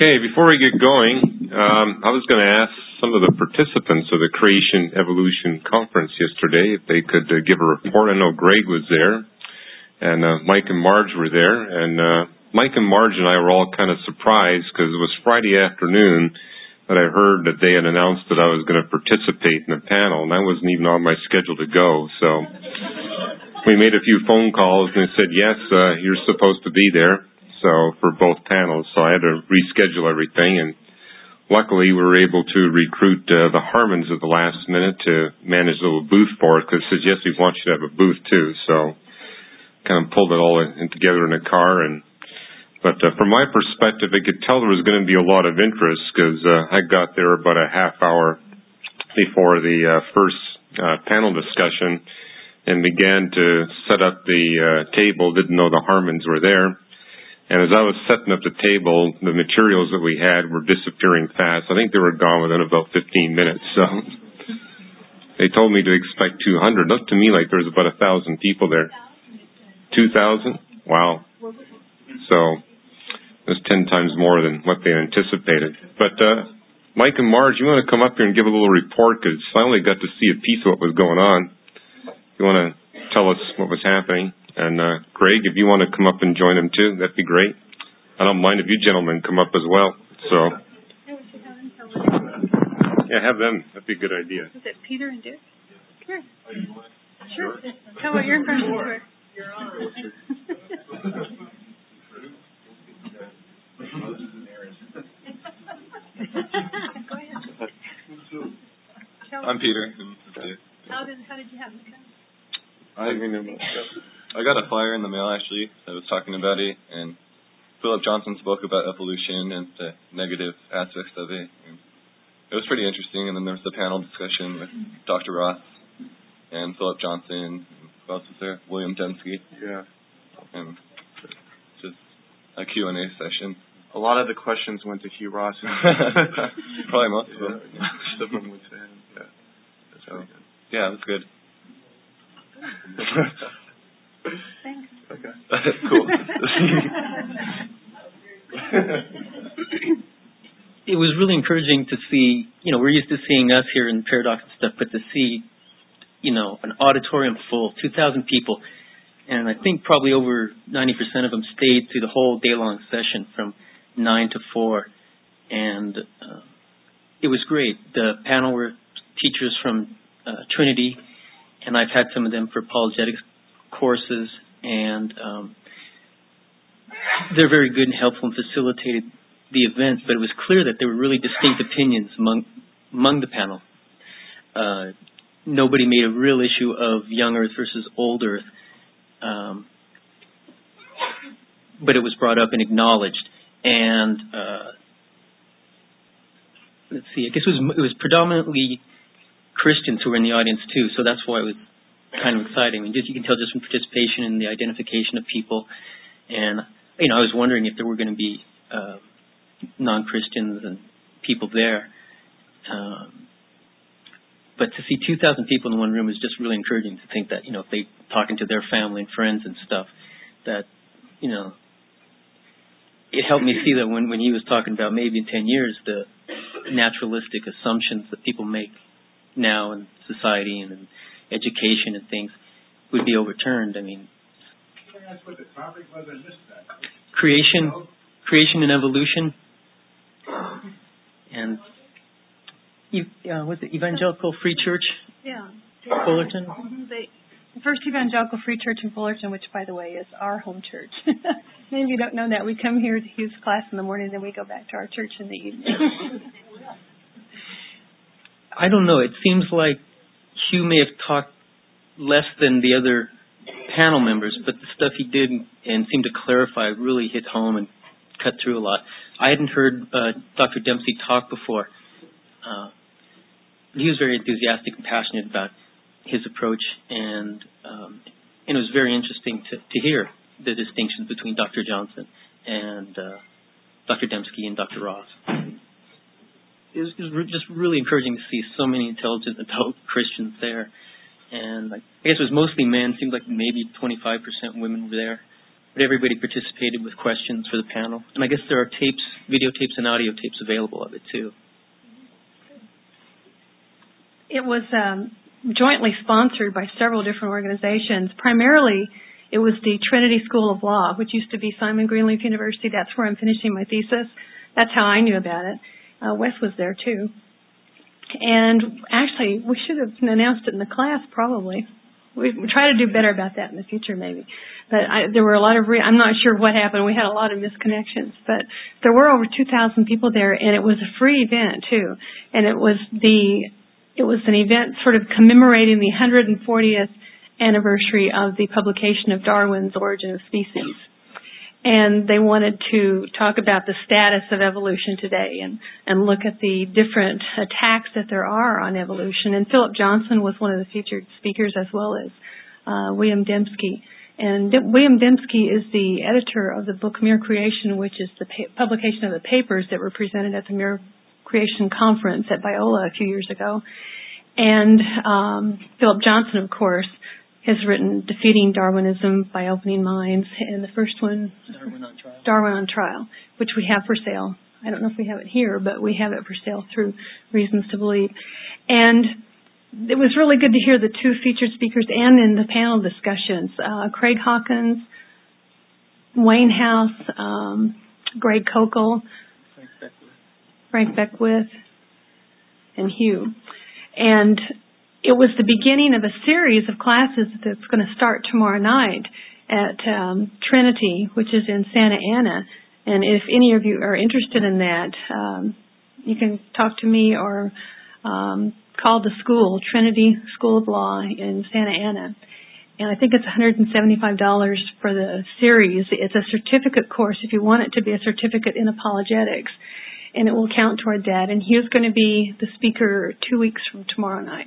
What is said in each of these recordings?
Okay, before we get going, I was going to ask some of the participants of the Creation Evolution Conference yesterday if they could give a report. I know Greg was there, and Mike and Marge were there, and Mike and Marge and I were all kind of surprised because it was Friday afternoon that I heard that they had announced that I was going to participate in the panel, and I wasn't even on my schedule to go, so we made a few phone calls, and they said, yes, you're supposed to be there. So for both panels, so I had to reschedule everything, and luckily we were able to recruit the Harmons at the last minute to manage a little booth for it, because it says, yes, we want you to have a booth too, so kind of pulled it all together in a car. But from my perspective, I could tell there was going to be a lot of interest, because I got there about a half hour before the first panel discussion and began to set up the table, didn't know the Harmons were there. And as I was setting up the table, the materials that we had were disappearing fast. I think they were gone within about 15 minutes. So they told me to expect 200. Looked to me like there was about 1,000 people there. 2,000? Wow. So it was 10 times more than what they anticipated. But Mike and Marge, you want to come up here and give a little report, because I only got to see a piece of what was going on. You want to tell us what was happening? And Greg, if you want to come up and join them too, that'd be great. I don't mind if you gentlemen come up as well. So, yeah, have them. That'd be a good idea. Is it Peter and Dick? Sure. Sure. Tell what your impressions were. Your Honor. Go ahead. I'm Peter. How did you have it? I got a flyer in the mail, actually, that was talking about it, and Philip Johnson spoke about evolution and the negative aspects of it. And it was pretty interesting, and then there was the panel discussion with Dr. Ross and Philip Johnson, and who else was there? William Dembski. Yeah. And just a Q&A session. A lot of the questions went to Hugh Ross. Probably most of them. Most of them went to him. Yeah. That's really good. Yeah, it was good. Thanks. Okay. Cool. It was really encouraging to see, we're used to seeing us here in Paradox and stuff, but to see, an auditorium full, 2,000 people, and I think probably over 90% of them stayed through the whole day-long session from 9 to 4, and it was great. The panel were teachers from Trinity, and I've had some of them for apologetics courses, and they're very good and helpful and facilitated the event, but it was clear that there were really distinct opinions among the panel. Nobody made a real issue of young Earth versus old Earth, but it was brought up and acknowledged. And let's see, I guess it was predominantly Christians who were in the audience too, so that's why it was kind of exciting. I mean, you can tell just from participation and the identification of people. And, I was wondering if there were going to be non-Christians and people there. But to see 2,000 people in one room is just really encouraging to think that, if they talking to their family and friends and stuff, that, it helped me see that when he was talking about maybe in 10 years, the naturalistic assumptions that people make now in society and in education and things would be overturned. I mean, that's what the topic was. I missed that. Creation and evolution, and was it Evangelical Free Church? Yeah. Fullerton. The First Evangelical Free Church in Fullerton, which, by the way, is our home church. Maybe you don't know that. We come here to Hugh's class in the morning, then we go back to our church in the evening. I don't know. It seems like Hugh may have talked less than the other panel members, but the stuff he did and seemed to clarify really hit home and cut through a lot. I hadn't heard Dr. Dembski talk before. He was very enthusiastic and passionate about his approach, and it was very interesting to hear the distinctions between Dr. Johnson and Dr. Dembski and Dr. Ross. It was just really encouraging to see so many intelligent adult Christians there. And I guess it was mostly men. It seemed like maybe 25% women were there. but everybody participated with questions for the panel. And I guess there are tapes, videotapes and audio tapes available of it too. It was jointly sponsored by several different organizations. Primarily, it was the Trinity School of Law, which used to be Simon Greenleaf University. That's where I'm finishing my thesis. That's how I knew about it. Wes was there too. And actually, we should have announced it in the class probably. We try to do better about that in the future maybe. But there were a lot of, I'm not sure what happened. We had a lot of misconnections. But there were over 2,000 people there, and it was a free event too. And it was an event sort of commemorating the 140th anniversary of the publication of Darwin's Origin of Species. And they wanted to talk about the status of evolution today and look at the different attacks that there are on evolution. And Philip Johnson was one of the featured speakers, as well as William Dembski. And William Dembski is the editor of the book Mere Creation, which is the publication of the papers that were presented at the Mere Creation Conference at Biola a few years ago. And Philip Johnson, of course, has written Defeating Darwinism by Opening Minds, and the first one, Darwin on Trial, which we have for sale. I don't know if we have it here, but we have it for sale through Reasons to Believe. And it was really good to hear the two featured speakers and in the panel discussions. Craig Hawkins, Wayne House, Greg Kokel, Frank Beckwith, and Hugh. And it was the beginning of a series of classes that's going to start tomorrow night at Trinity, which is in Santa Ana. And if any of you are interested in that, you can talk to me or call the school, Trinity School of Law in Santa Ana. And I think it's $175 for the series. It's a certificate course if you want it to be a certificate in apologetics. And it will count toward that. And Hugh's going to be the speaker 2 weeks from tomorrow night.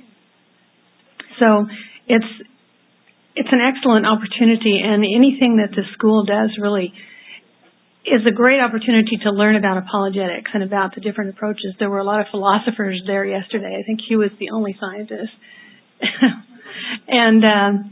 So it's an excellent opportunity, and anything that the school does really is a great opportunity to learn about apologetics and about the different approaches. There were a lot of philosophers there yesterday. I think Hugh was the only scientist. And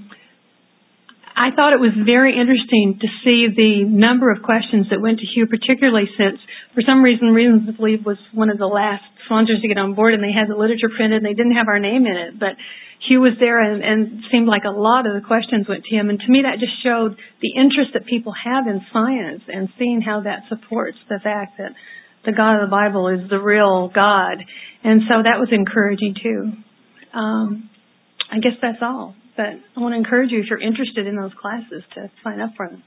I thought it was very interesting to see the number of questions that went to Hugh, particularly since, for some reason, Reasons to Believe was one of the last sponsors to get on board, and they had the literature printed, and they didn't have our name in it. But Hugh was there, and seemed like a lot of the questions went to him. And to me, that just showed the interest that people have in science and seeing how that supports the fact that the God of the Bible is the real God. And so that was encouraging, too. I guess that's all. But I want to encourage you, if you're interested in those classes, to sign up for them.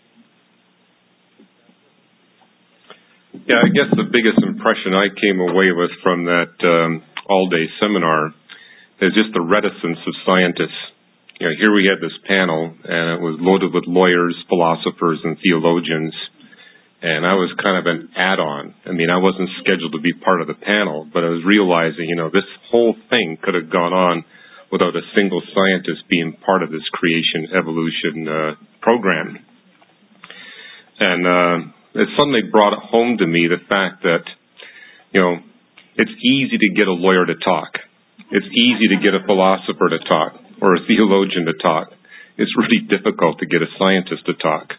Yeah, I guess the biggest impression I came away with from that all-day seminar is just the reticence of scientists. You know, here we had this panel, and it was loaded with lawyers, philosophers, and theologians, and I was kind of an add-on. I mean, I wasn't scheduled to be part of the panel, but I was realizing, this whole thing could have gone on without a single scientist being part of this creation evolution program. And it suddenly brought home to me the fact that, it's easy to get a lawyer to talk. It's easy to get a philosopher to talk or a theologian to talk. It's really difficult to get a scientist to talk.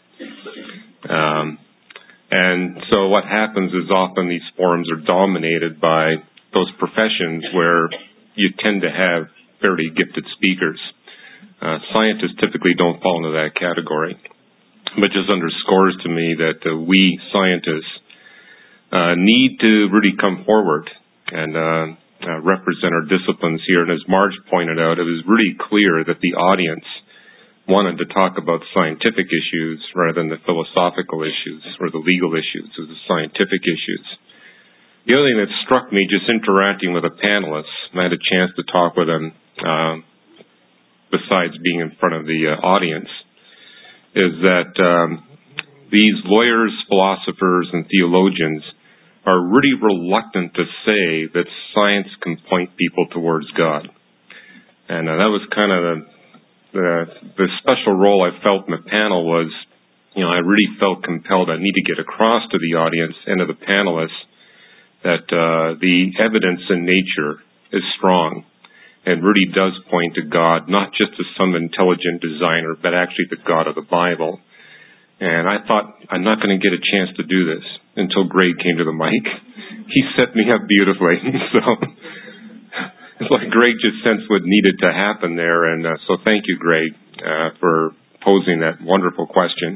And so what happens is often these forums are dominated by those professions where you tend to have fairly gifted speakers. Scientists typically don't fall into that category. But just underscores to me that we scientists need to really come forward and represent our disciplines here. And as Marge pointed out, it was really clear that the audience wanted to talk about scientific issues rather than the philosophical issues or the legal issues, or the scientific issues. The other thing that struck me just interacting with the panelists, and I had a chance to talk with them besides being in front of the audience, is that these lawyers, philosophers, and theologians are really reluctant to say that science can point people towards God. And that was kind of the special role I felt in the panel was, I really felt compelled I need to get across to the audience and to the panelists that the evidence in nature is strong and really does point to God, not just as some intelligent designer, but actually the God of the Bible. And I thought, I'm not going to get a chance to do this until Greg came to the mic. He set me up beautifully. So it's like Greg just sensed what needed to happen there. And so thank you, Greg, for posing that wonderful question.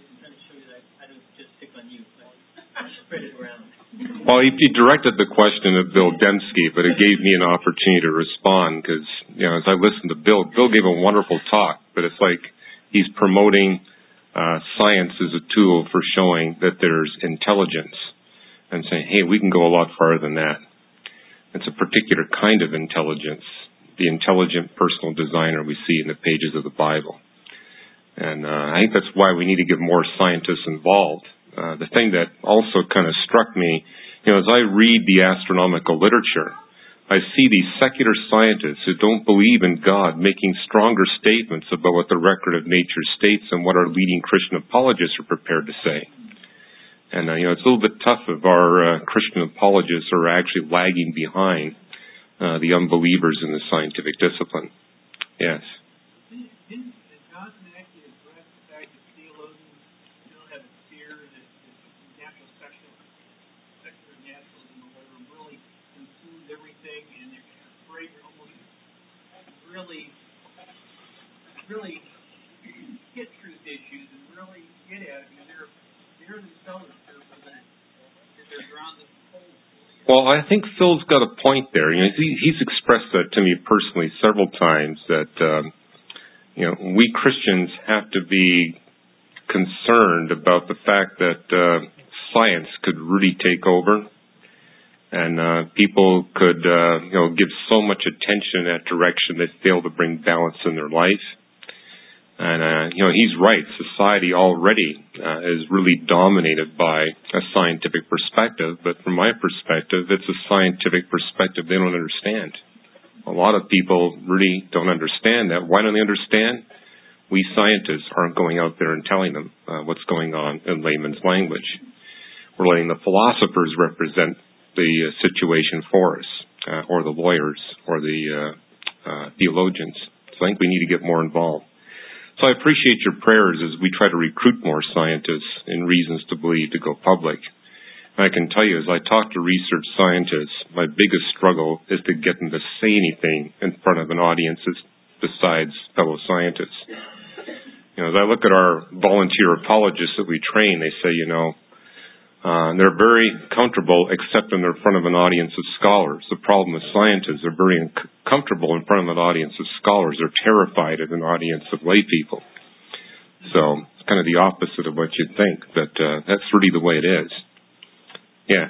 Well, he directed the question at Bill Dembski, but it gave me an opportunity to respond because, as I listened to Bill gave a wonderful talk, but it's like he's promoting science as a tool for showing that there's intelligence and saying, hey, we can go a lot farther than that. It's a particular kind of intelligence, the intelligent personal designer we see in the pages of the Bible. And I think that's why we need to get more scientists involved. The thing that also kind of struck me, as I read the astronomical literature, I see these secular scientists who don't believe in God making stronger statements about what the record of nature states and what our leading Christian apologists are prepared to say. And, it's a little bit tough if our Christian apologists are actually lagging behind the unbelievers in the scientific discipline. Yes. Really get truth issues and really get at it. I mean, they're themselves they're drawn to the pole. Well, I think Phil's got a point there. He's expressed that to me personally several times that we Christians have to be concerned about the fact that science could really take over. And people could, give so much attention in that direction they fail to bring balance in their life. And, he's right. Society already is really dominated by a scientific perspective. But from my perspective, it's a scientific perspective they don't understand. A lot of people really don't understand that. Why don't they understand? We scientists aren't going out there and telling them what's going on in layman's language. We're letting the philosophers represent the situation for us, or the lawyers, or the theologians. So I think we need to get more involved. So I appreciate your prayers as we try to recruit more scientists in Reasons to Believe to go public. And I can tell you, as I talk to research scientists, my biggest struggle is to get them to say anything in front of an audience besides fellow scientists. As I look at our volunteer apologists that we train, they say, they're very comfortable except in front of an audience of scholars. The problem with scientists, they're very comfortable in front of an audience of scholars. They're terrified of an audience of lay people. So it's kind of the opposite of what you'd think, but that's really the way it is. Yes.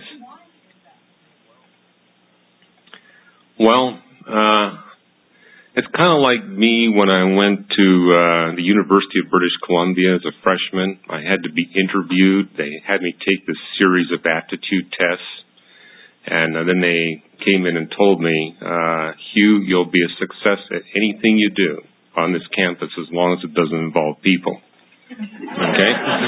Well, it's kind of like me when I went to the University of British Columbia as a freshman. I had to be interviewed. They had me take this series of aptitude tests. And then they came in and told me, Hugh, you'll be a success at anything you do on this campus as long as it doesn't involve people. Okay?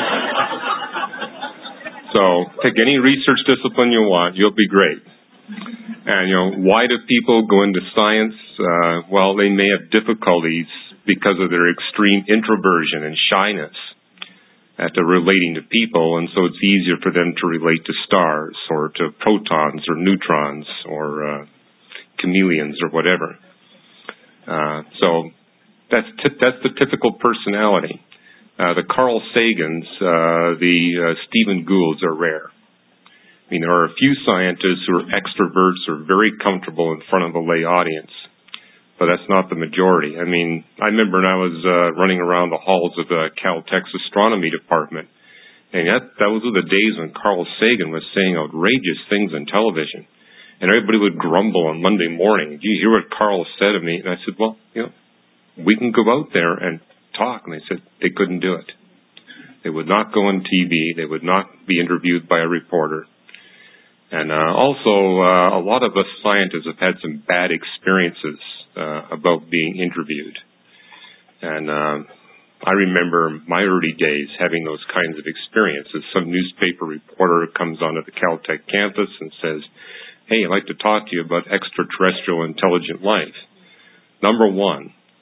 So take any research discipline you want. You'll be great. And, why do people go into science? Well, they may have difficulties because of their extreme introversion and shyness at relating to people, and so it's easier for them to relate to stars or to protons or neutrons or chameleons or whatever. So that's the typical personality. The Carl Sagans, the Stephen Goulds are rare. I mean, there are a few scientists who are extroverts or very comfortable in front of a lay audience, but that's not the majority. I mean, I remember when I was running around the halls of the Caltech's astronomy department, and that was the days when Carl Sagan was saying outrageous things on television, and everybody would grumble on Monday morning. Do you hear what Carl said to me? And I said, well, we can go out there and talk. And they said they couldn't do it. They would not go on TV. They would not be interviewed by a reporter. And also, a lot of us scientists have had some bad experiences about being interviewed. And I remember my early days having those kinds of experiences. Some newspaper reporter comes onto the Caltech campus and says, hey, I'd like to talk to you about extraterrestrial intelligent life. Number one,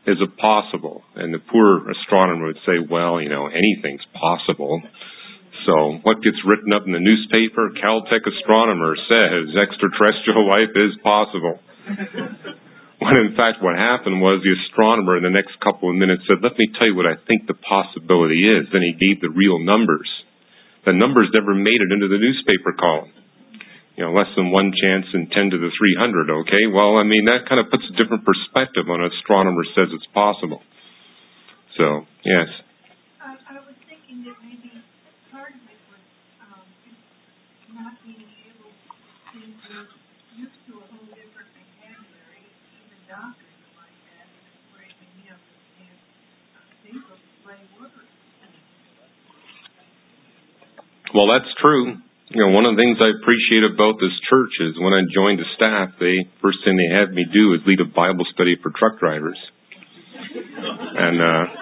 Is it possible? And the poor astronomer would say, well, anything's possible. So what gets written up in the newspaper? Caltech astronomer says extraterrestrial life is possible. When in fact what happened was the astronomer in the next couple of minutes said, let me tell you what I think the possibility is. Then he gave the real numbers. The numbers never made it into the newspaper column. Less than 1 chance in 10 to the 300, okay? Well, that kind of puts a different perspective on an astronomer says it's possible. So, yes. I was thinking that maybe part of it was not being able to be used to a whole different vocabulary, even doctors like that, expressing, and think of play words. Well, that's true. One of the things I appreciate about this church is when I joined the staff, first thing they had me do is lead a Bible study for truck drivers. And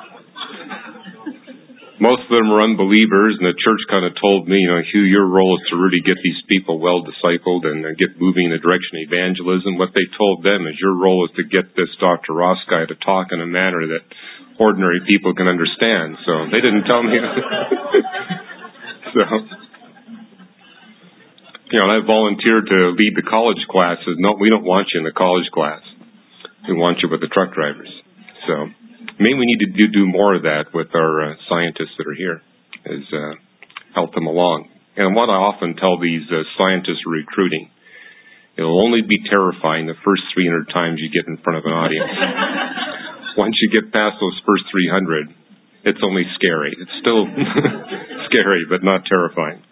most of them were unbelievers, and the church kind of told me, Hugh, your role is to really get these people well discipled and get moving in the direction of evangelism. What they told them is your role is to get this Dr. Ross guy to talk in a manner that ordinary people can understand. So they didn't tell me. So... I volunteered to lead the college classes. No, we don't want you in the college class. We want you with the truck drivers. So maybe we need to do more of that with our scientists that are here, is help them along. And what I often tell these scientists recruiting, it'll only be terrifying the first 300 times you get in front of an audience. Once you get past those first 300, it's only scary. It's still scary, but not terrifying.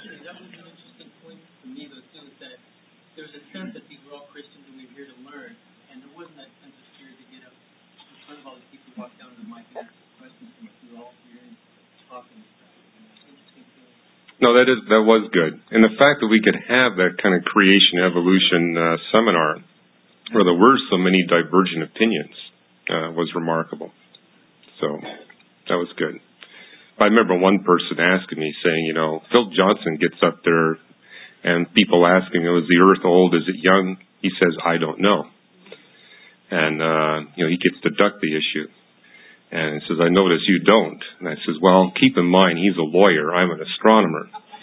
Sense that these were all Christians and we were here to learn, and there wasn't that sense of fear to get up in front of all these people who walk down to the mic and ask questions, and we were all here and talking. Interesting feeling. No, that was good, and the fact that we could have that kind of creation evolution seminar where there were so many divergent opinions was remarkable. So that was good. I remember one person asking me, saying, Phil Johnson gets up there. And people asking, is the earth old? Is it young? He says, I don't know. And, he gets to duck the issue. And he says, I notice you don't. And I says, well, keep in mind, he's a lawyer. I'm an astronomer.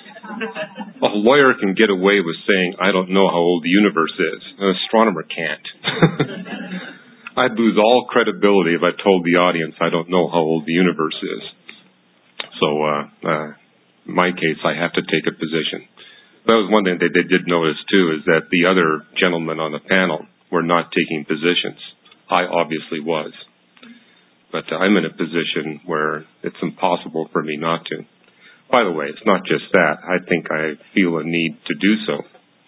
A lawyer can get away with saying, I don't know how old the universe is. An astronomer can't. I'd lose all credibility if I told the audience I don't know how old the universe is. So, in my case, I have to take a position. That was one thing they did notice, too, is that the other gentlemen on the panel were not taking positions. I obviously was. But I'm in a position where it's impossible for me not to. By the way, it's not just that. I think I feel a need to do so.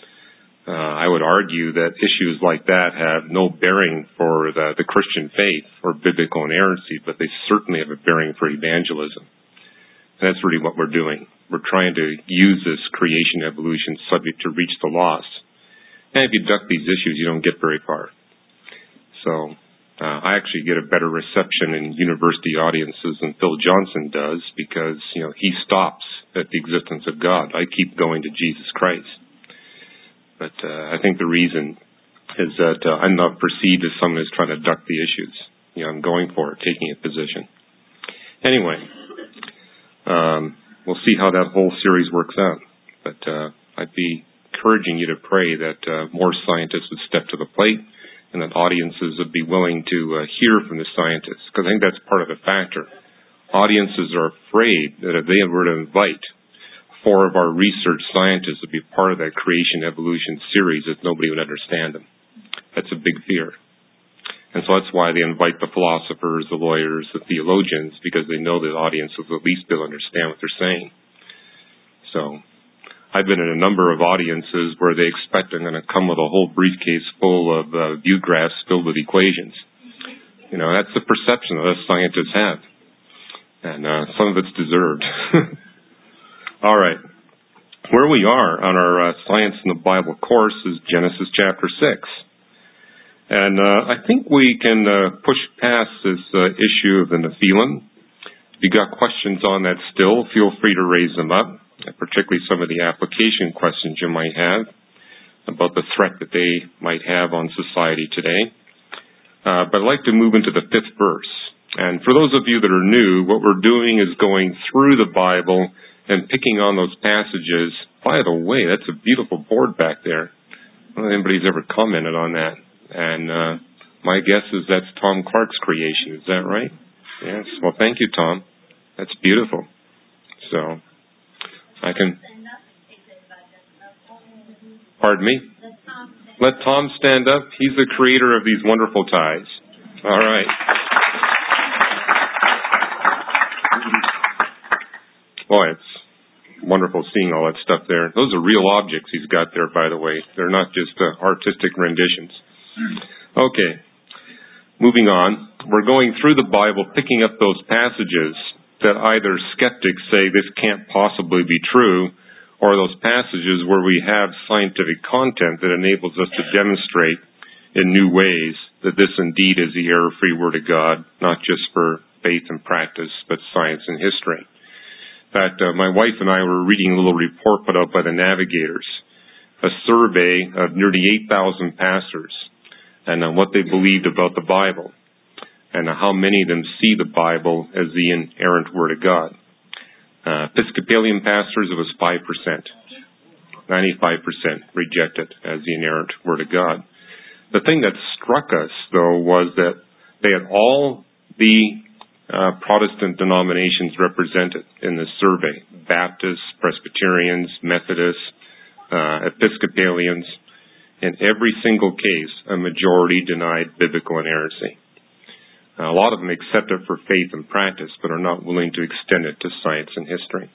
I would argue that issues like that have no bearing for the Christian faith or biblical inerrancy, but they certainly have a bearing for evangelism. And that's really what we're doing. We're trying to use this creation evolution subject to reach the lost. And if you duck these issues, you don't get very far. So I actually get a better reception in university audiences than Phil Johnson does because, he stops at the existence of God. I keep going to Jesus Christ. But I think the reason is that I'm not perceived as someone who's trying to duck the issues. I'm going for it, taking a position. Anyway. We'll see how that whole series works out. But I'd be encouraging you to pray that more scientists would step to the plate and that audiences would be willing to hear from the scientists, because I think that's part of the factor. Audiences are afraid that if they were to invite 4 of our research scientists to be part of that creation evolution series, that nobody would understand them. That's a big fear. And so that's why they invite the philosophers, the lawyers, the theologians, because they know the audience will at least be able to understand what they're saying. So I've been in a number of audiences where they expect I'm going to come with a whole briefcase full of view graphs filled with equations. That's the perception that us scientists have. And some of it's deserved. All right. Where we are on our Science in the Bible course is Genesis chapter 6. And I think we can push past this issue of the Nephilim. If you got questions on that still, feel free to raise them up, particularly some of the application questions you might have about the threat that they might have on society today. But I'd like to move into the 5th verse. And for those of you that are new, what we're doing is going through the Bible and picking on those passages. By the way, that's a beautiful board back there. I don't know if anybody's ever commented on that. And my guess is that's Tom Clark's creation. Is that right? Yes. Well, thank you, Tom. That's beautiful. So, I can... Pardon me? Let Tom stand up. He's the creator of these wonderful ties. All right. Boy, it's wonderful seeing all that stuff there. Those are real objects he's got there, by the way. They're not just artistic renditions. Okay. Moving on. We're going through the Bible, picking up those passages that either skeptics say this can't possibly be true, or those passages where we have scientific content that enables us to demonstrate in new ways that this indeed is the error-free Word of God, not just for faith and practice, but science and history. In fact, my wife and I were reading a little report put out by the Navigators, a survey of nearly 8,000 pastors, and what they believed about the Bible, and how many of them see the Bible as the inerrant Word of God. Episcopalian pastors, it was 5%. 95% reject it as the inerrant Word of God. The thing that struck us, though, was that they had all the Protestant denominations represented in this survey. Baptists, Presbyterians, Methodists, Episcopalians. In every single case, a majority denied biblical inerrancy. A lot of them accept it for faith and practice, but are not willing to extend it to science and history.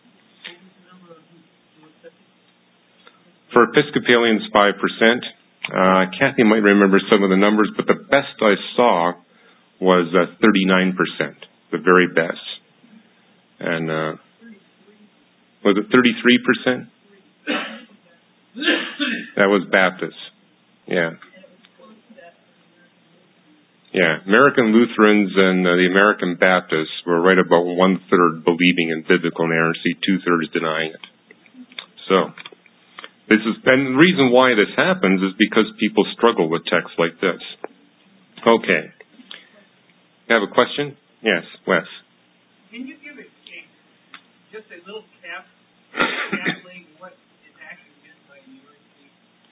For Episcopalians, 5%. Kathy might remember some of the numbers, but the best I saw was 39%, the very best. And was it 33%? That was Baptists. Yeah. Yeah, American Lutherans and the American Baptists were right about 1/3 believing in biblical inerrancy, 2/3 denying it. So, and the reason why this happens is because people struggle with texts like this. Okay. You have a question? Yes, Wes. Can you give just a little capsulating what is actually meant by inerrancy?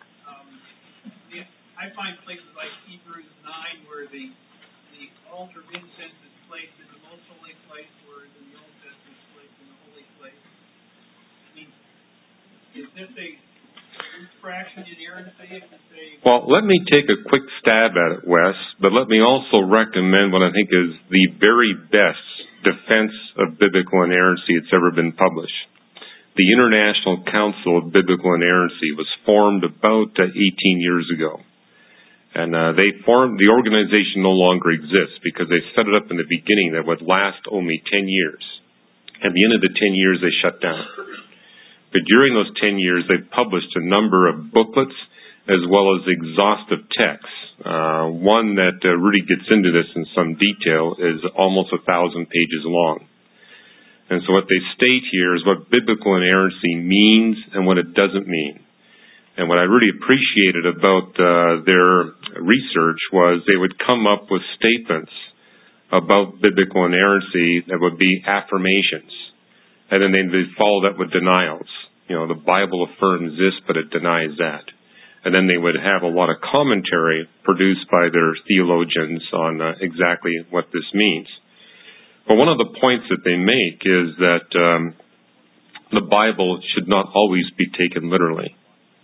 I find places like Hebrews 9 where the altar of incense is placed in the most holy place, whereas in the Old Testament is placed in the holy place. I mean, is this a fraction inerrancy? Well, let me take a quick stab at it, Wes, but let me also recommend what I think is the very best defense of biblical inerrancy that's ever been published. The International Council of Biblical Inerrancy was formed about 18 years ago. And the organization no longer exists because they set it up in the beginning that would last only 10 years. At the end of the 10 years, they shut down. But during those 10 years, they published a number of booklets as well as exhaustive texts. One that really gets into this in some detail is almost 1,000 pages long. And so what they state here is what biblical inerrancy means and what it doesn't mean. And what I really appreciated about their research was they would come up with statements about biblical inerrancy that would be affirmations. And then they'd follow that with denials. You know, the Bible affirms this, but it denies that. And then they would have a lot of commentary produced by their theologians on exactly what this means. But one of the points that they make is that the Bible should not always be taken literally.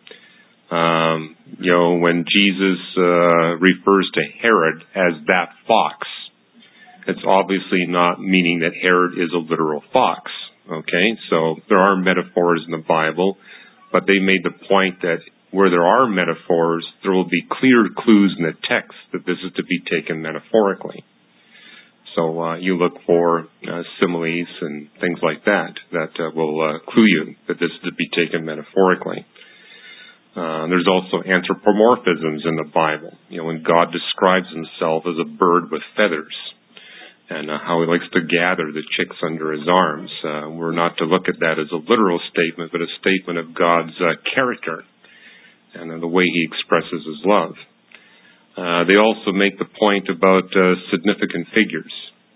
When Jesus refers to Herod as that fox, it's obviously not meaning that Herod is a literal fox. Okay, so there are metaphors in the Bible, but they made the point that where there are metaphors, there will be clear clues in the text that this is to be taken metaphorically. So you look for similes and things like that will clue you that this is to be taken metaphorically. There's also anthropomorphisms in the Bible. You know, when God describes himself as a bird with feathers and how he likes to gather the chicks under his arms, we're not to look at that as a literal statement, but a statement of God's character and the way he expresses his love. They also make the point about significant figures.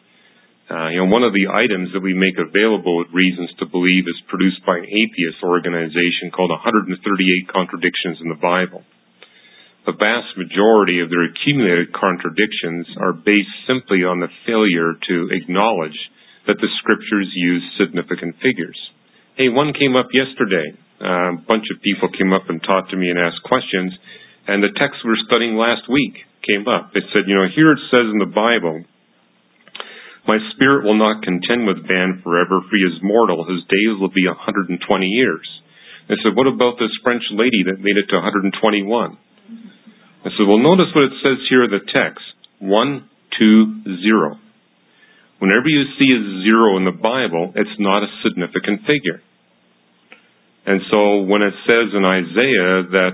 One of the items that we make available with Reasons to Believe is produced by an atheist organization called 138 Contradictions in the Bible. The vast majority of their accumulated contradictions are based simply on the failure to acknowledge that the Scriptures use significant figures. Hey, one came up yesterday. A bunch of people came up and talked to me and asked questions, and the text we were studying last week came up. It said, here it says in the Bible, "My spirit will not contend with man forever, for he is mortal. His days will be 120 years. I said, what about this French lady that made it to 121? I said, well, notice what it says here in the text. 1, 2, 0. Whenever you see a 0 in the Bible, it's not a significant figure. And so when it says in Isaiah that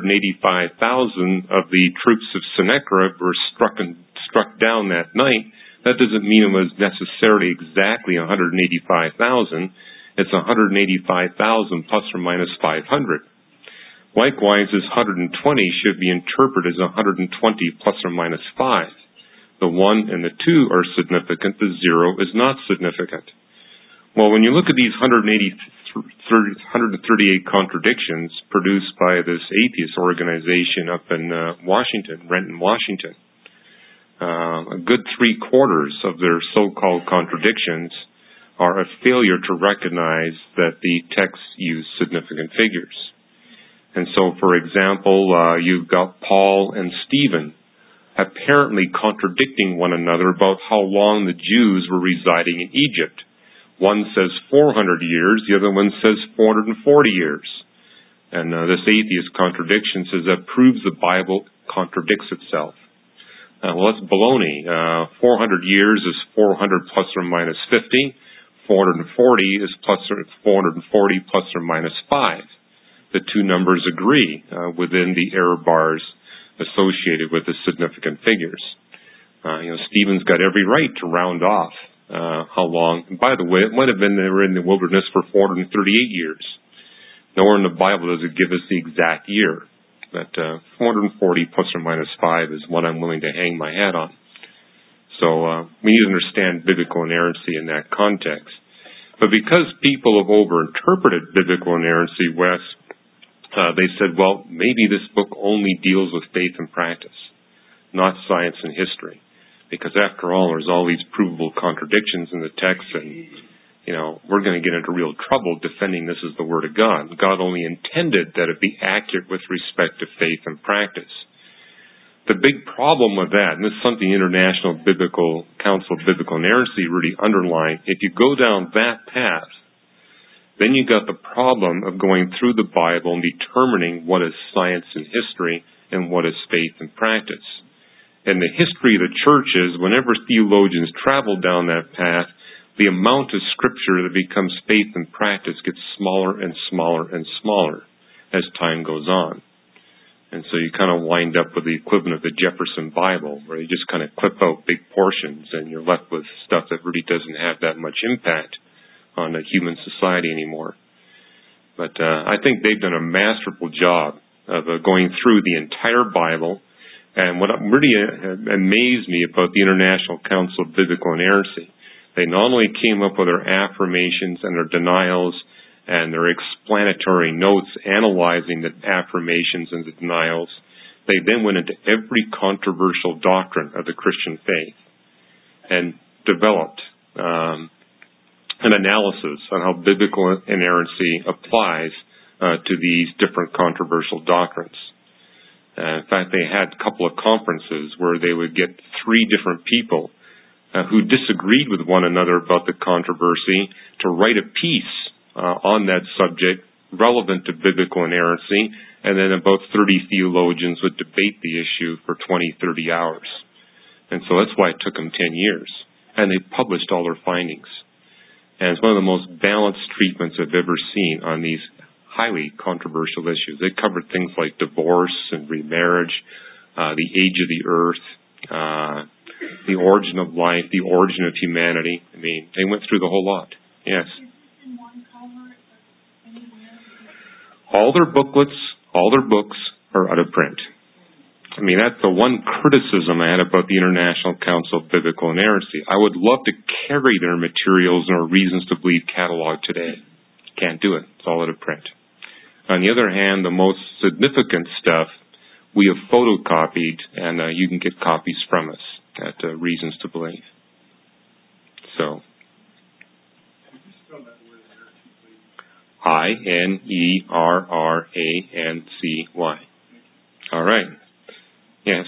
185,000 of the troops of Sennacherib were struck down that night, that doesn't mean it was necessarily exactly 185,000. It's 185,000 plus or minus 500. Likewise, this 120 should be interpreted as 120 plus or minus 5. The 1 and the 2 are significant. The 0 is not significant. Well, when you look at these 138 contradictions produced by this atheist organization up in Washington, Renton, Washington, a good 3/4 of their so-called contradictions are a failure to recognize that the texts use significant figures. And so, for example, you've got Paul and Stephen apparently contradicting one another about how long the Jews were residing in Egypt. One says 400 years, the other one says 440 years. And this atheist contradiction says that proves the Bible contradicts itself. Well, that's baloney. 400 years is 400 plus or minus 50. 440 is 440 plus or minus 5. The two numbers agree within the error bars associated with the significant figures. Stephen's got every right to round off how long. And by the way, it might have been they were in the wilderness for 438 years. Nowhere in the Bible does it give us the exact year. But 440 plus or minus 5 is what I'm willing to hang my hat on. So we need to understand biblical inerrancy in that context. But because people have overinterpreted biblical inerrancy, Wes, they said, well, maybe this book only deals with faith and practice, not science and history. Because after all, there's all these provable contradictions in the text, and we're going to get into real trouble defending this as the Word of God. God only intended that it be accurate with respect to faith and practice. The big problem with that, and this is something the International Biblical Council of Biblical Inerrancy really underlined, if you go down that path, then you've got the problem of going through the Bible and determining what is science and history and what is faith and practice. In the history of the churches, whenever theologians travel down that path, the amount of Scripture that becomes faith and practice gets smaller and smaller and smaller as time goes on. And so you kind of wind up with the equivalent of the Jefferson Bible, where you just kind of clip out big portions and you're left with stuff that really doesn't have that much impact on the human society anymore. But I think they've done a masterful job of going through the entire Bible. And what really amazed me about the International Council of Biblical Inerrancy, they not only came up with their affirmations and their denials and their explanatory notes analyzing the affirmations and the denials, they then went into every controversial doctrine of the Christian faith and developed an analysis on how biblical inerrancy applies to these different controversial doctrines. In fact, they had a couple of conferences where they would get 3 different people who disagreed with one another about the controversy to write a piece on that subject relevant to biblical inerrancy, and then about 30 theologians would debate the issue for 20, 30 hours. And so that's why it took them 10 years. And they published all their findings. And it's one of the most balanced treatments I've ever seen on these highly controversial issues. They covered things like divorce and remarriage, the age of the earth, the origin of life, the origin of humanity. I mean, they went through the whole lot. Yes. All their booklets, all their books are out of print. I mean, that's the one criticism I had about the International Council of Biblical Inerrancy. I would love to carry their materials and our reasons to believe catalog today. Can't do it. It's all out of print. On the other hand, the most significant stuff we have photocopied, and you can get copies from us at Reasons to Believe. So, INERRANCY. All right. Yes.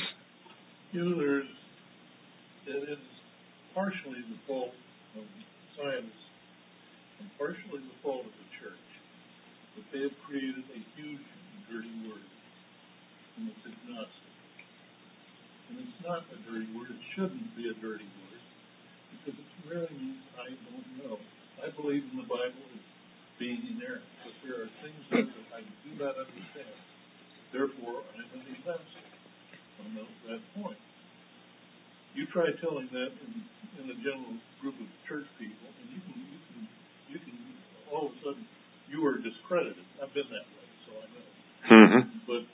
It is partially the fault of science and partially the fault of the church, but they have created a huge dirty word, and it's agnostic. And it's not a dirty word. It shouldn't be a dirty word, because it merely means I don't know. I believe in the Bible as being inerrant, but there are things that I do not understand. Therefore, I'm an agnostic on that point. You try telling that in a general group of church people, and you can all of a sudden you are discredited. I've been that way, so I know. Mm-hmm. But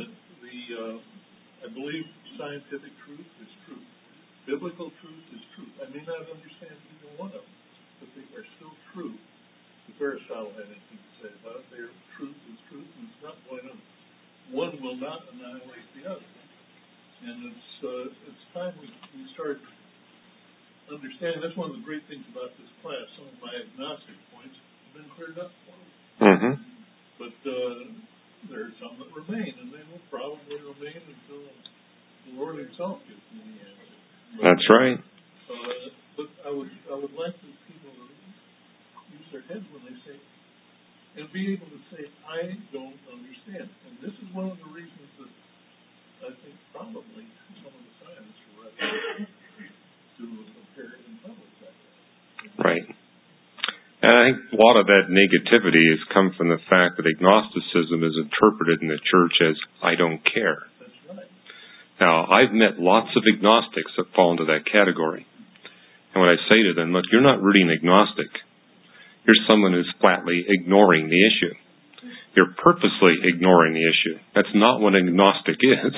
I believe scientific truth is truth. Biblical truth is truth. I may not understand either one of them, but they are still true. If Aristotle had anything to say about it, their truth is truth, and it's not going on. One will not annihilate the other. And it's time we start understanding. That's one of the great things about this class. Some of my agnostic points have been cleared up for me. Mm-hmm. But there are some that remain, and they will probably remain until the Lord Himself gives me the answer. That's right. But I would like the people to use their heads when they say, and be able to say, I don't understand. And this is one of the reasons that I think probably some of the scientists are reticent to appear in public that way. Right. And I think a lot of that negativity has come from the fact that agnosticism is interpreted in the church as, I don't care. That's right. Now, I've met lots of agnostics that fall into that category. And when I say to them, look, you're not really an agnostic. You're someone who's flatly ignoring the issue. You're purposely ignoring the issue. That's not what an agnostic is.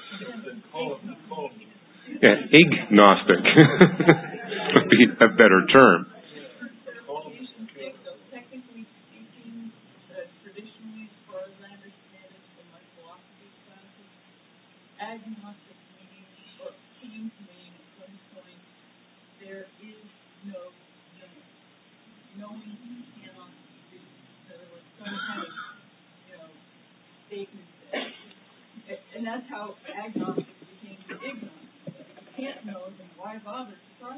Yeah, agnostic would be a better term. Technically speaking, traditionally, as far as I understand it from my philosophy classes, agnostic meaning, or seems to mean at some point, there is no knowing. Knowing cannot be. There was some kind of, statement there. And that's how agnostic became ignorant. If you can't know, then why bother to try?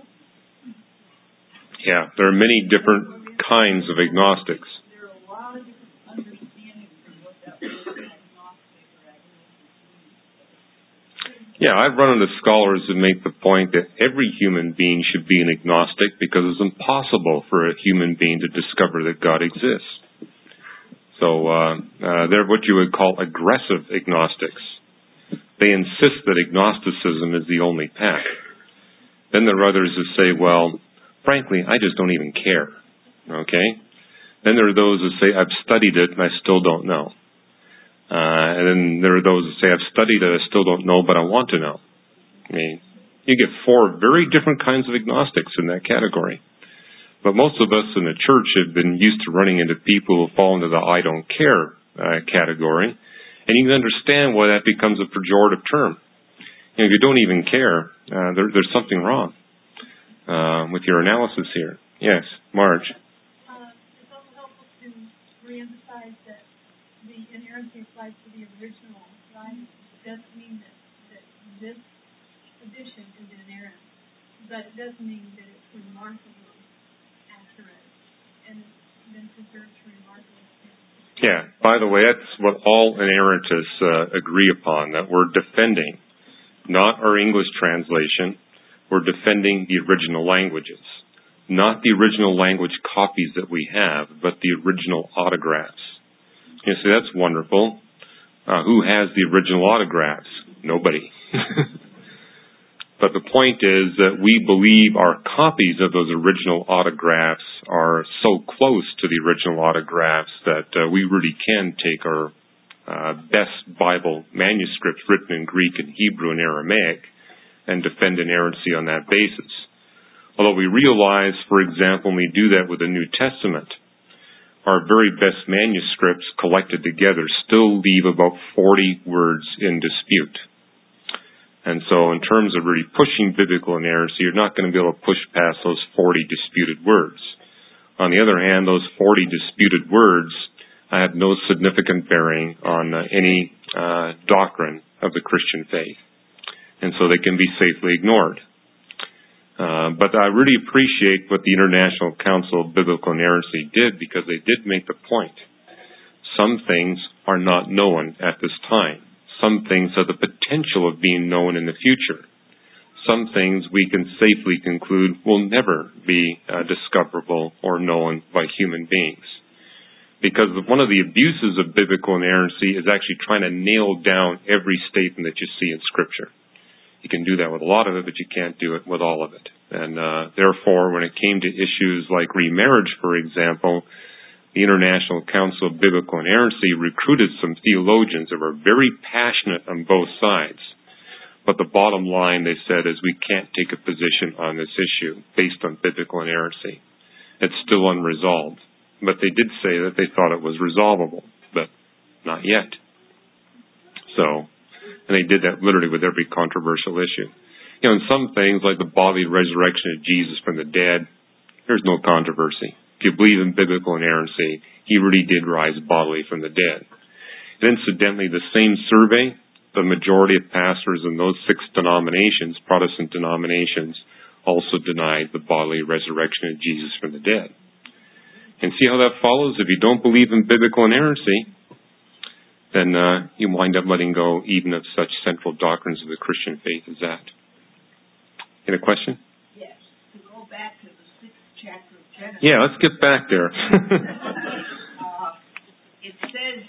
Yeah, there are many different kinds of agnostics. There are a lot of different understandings of what that word agnostic or agnostic means. Yeah, I've run into scholars who make the point that every human being should be an agnostic because it's impossible for a human being to discover that God exists. So they're what you would call aggressive agnostics. They insist that agnosticism is the only path. Then there are others who say, well, frankly, I just don't even care. Okay? Then there are those who say, I've studied it and I still don't know. And then there are those who say, I've studied it, I still don't know, but I want to know. I mean, you get four very different kinds of agnostics in that category. But most of us in the church have been used to running into people who fall into the I don't care category. And you can understand why that becomes a pejorative term. If you don't even care, there's something wrong with your analysis here. Yes, Marge. It's also helpful to reemphasize that the inerrancy applies to the original writing. It doesn't mean that this edition is inerrant, but it does mean that it's remarkably accurate and it's been preserved to remarkable extent. Yeah, by the way, that's what all inerrantists agree upon, that we're defending not our English translation, we're defending the original languages. Not the original language copies that we have, but the original autographs. You see, that's wonderful. Who has the original autographs? Nobody. But the point is that we believe our copies of those original autographs are so close to the original autographs that we really can take our best Bible manuscripts written in Greek and Hebrew and Aramaic and defend inerrancy on that basis. Although we realize, for example, when we do that with the New Testament, our very best manuscripts collected together still leave about 40 words in dispute. And so in terms of really pushing biblical inerrancy, you're not going to be able to push past those 40 disputed words. On the other hand, those 40 disputed words have no significant bearing on any doctrine of the Christian faith. And so they can be safely ignored. But I really appreciate what the International Council of Biblical Inerrancy did, because they did make the point. Some things are not known at this time. Some things have the potential of being known in the future. Some things we can safely conclude will never be discoverable or known by human beings. Because one of the abuses of biblical inerrancy is actually trying to nail down every statement that you see in Scripture. You can do that with a lot of it, but you can't do it with all of it. And therefore, when it came to issues like remarriage, for example, the International Council of Biblical Inerrancy recruited some theologians that were very passionate on both sides. But the bottom line, they said, is we can't take a position on this issue based on biblical inerrancy. It's still unresolved. But they did say that they thought it was resolvable, but not yet. So, and they did that literally with every controversial issue. You know, in some things, like the bodily resurrection of Jesus from the dead, there's no controversy. If you believe in biblical inerrancy, he really did rise bodily from the dead. And incidentally, the same survey, the majority of pastors in those 6 denominations, Protestant denominations, also denied the bodily resurrection of Jesus from the dead. And see how that follows? If you don't believe in biblical inerrancy, then you wind up letting go even of such central doctrines of the Christian faith as that. Any question? Yes. To go back to the 6th chapter of Genesis. Yeah, let's get back there. It says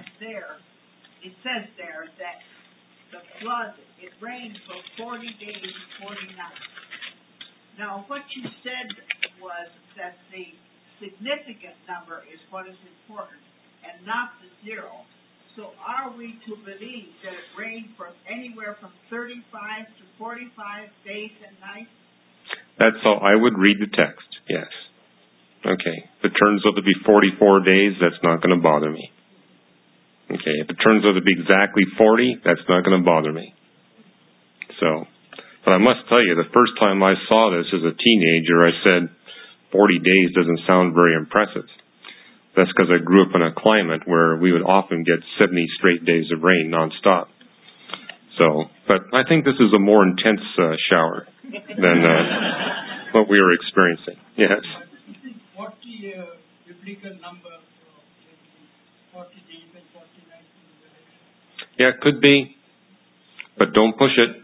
there that the flood, it rained for 40 days and 40 nights. Now, what you said was that the significant number is what is important and not the zero. So are we to believe that it rained for anywhere from 35 to 45 days and nights? That's how I would read the text, yes. Okay. If it turns out to be 44 days, that's not going to bother me. Okay. If it turns out to be exactly 40, that's not going to bother me. So, but I must tell you, the first time I saw this as a teenager, I said, 40 days doesn't sound very impressive. That's because I grew up in a climate where we would often get 70 straight days of rain nonstop. So, but I think this is a more intense shower than what we were experiencing. Yes. Is it 40 biblical number, 40 days and 40 nights? Yeah, it could be, but don't push it.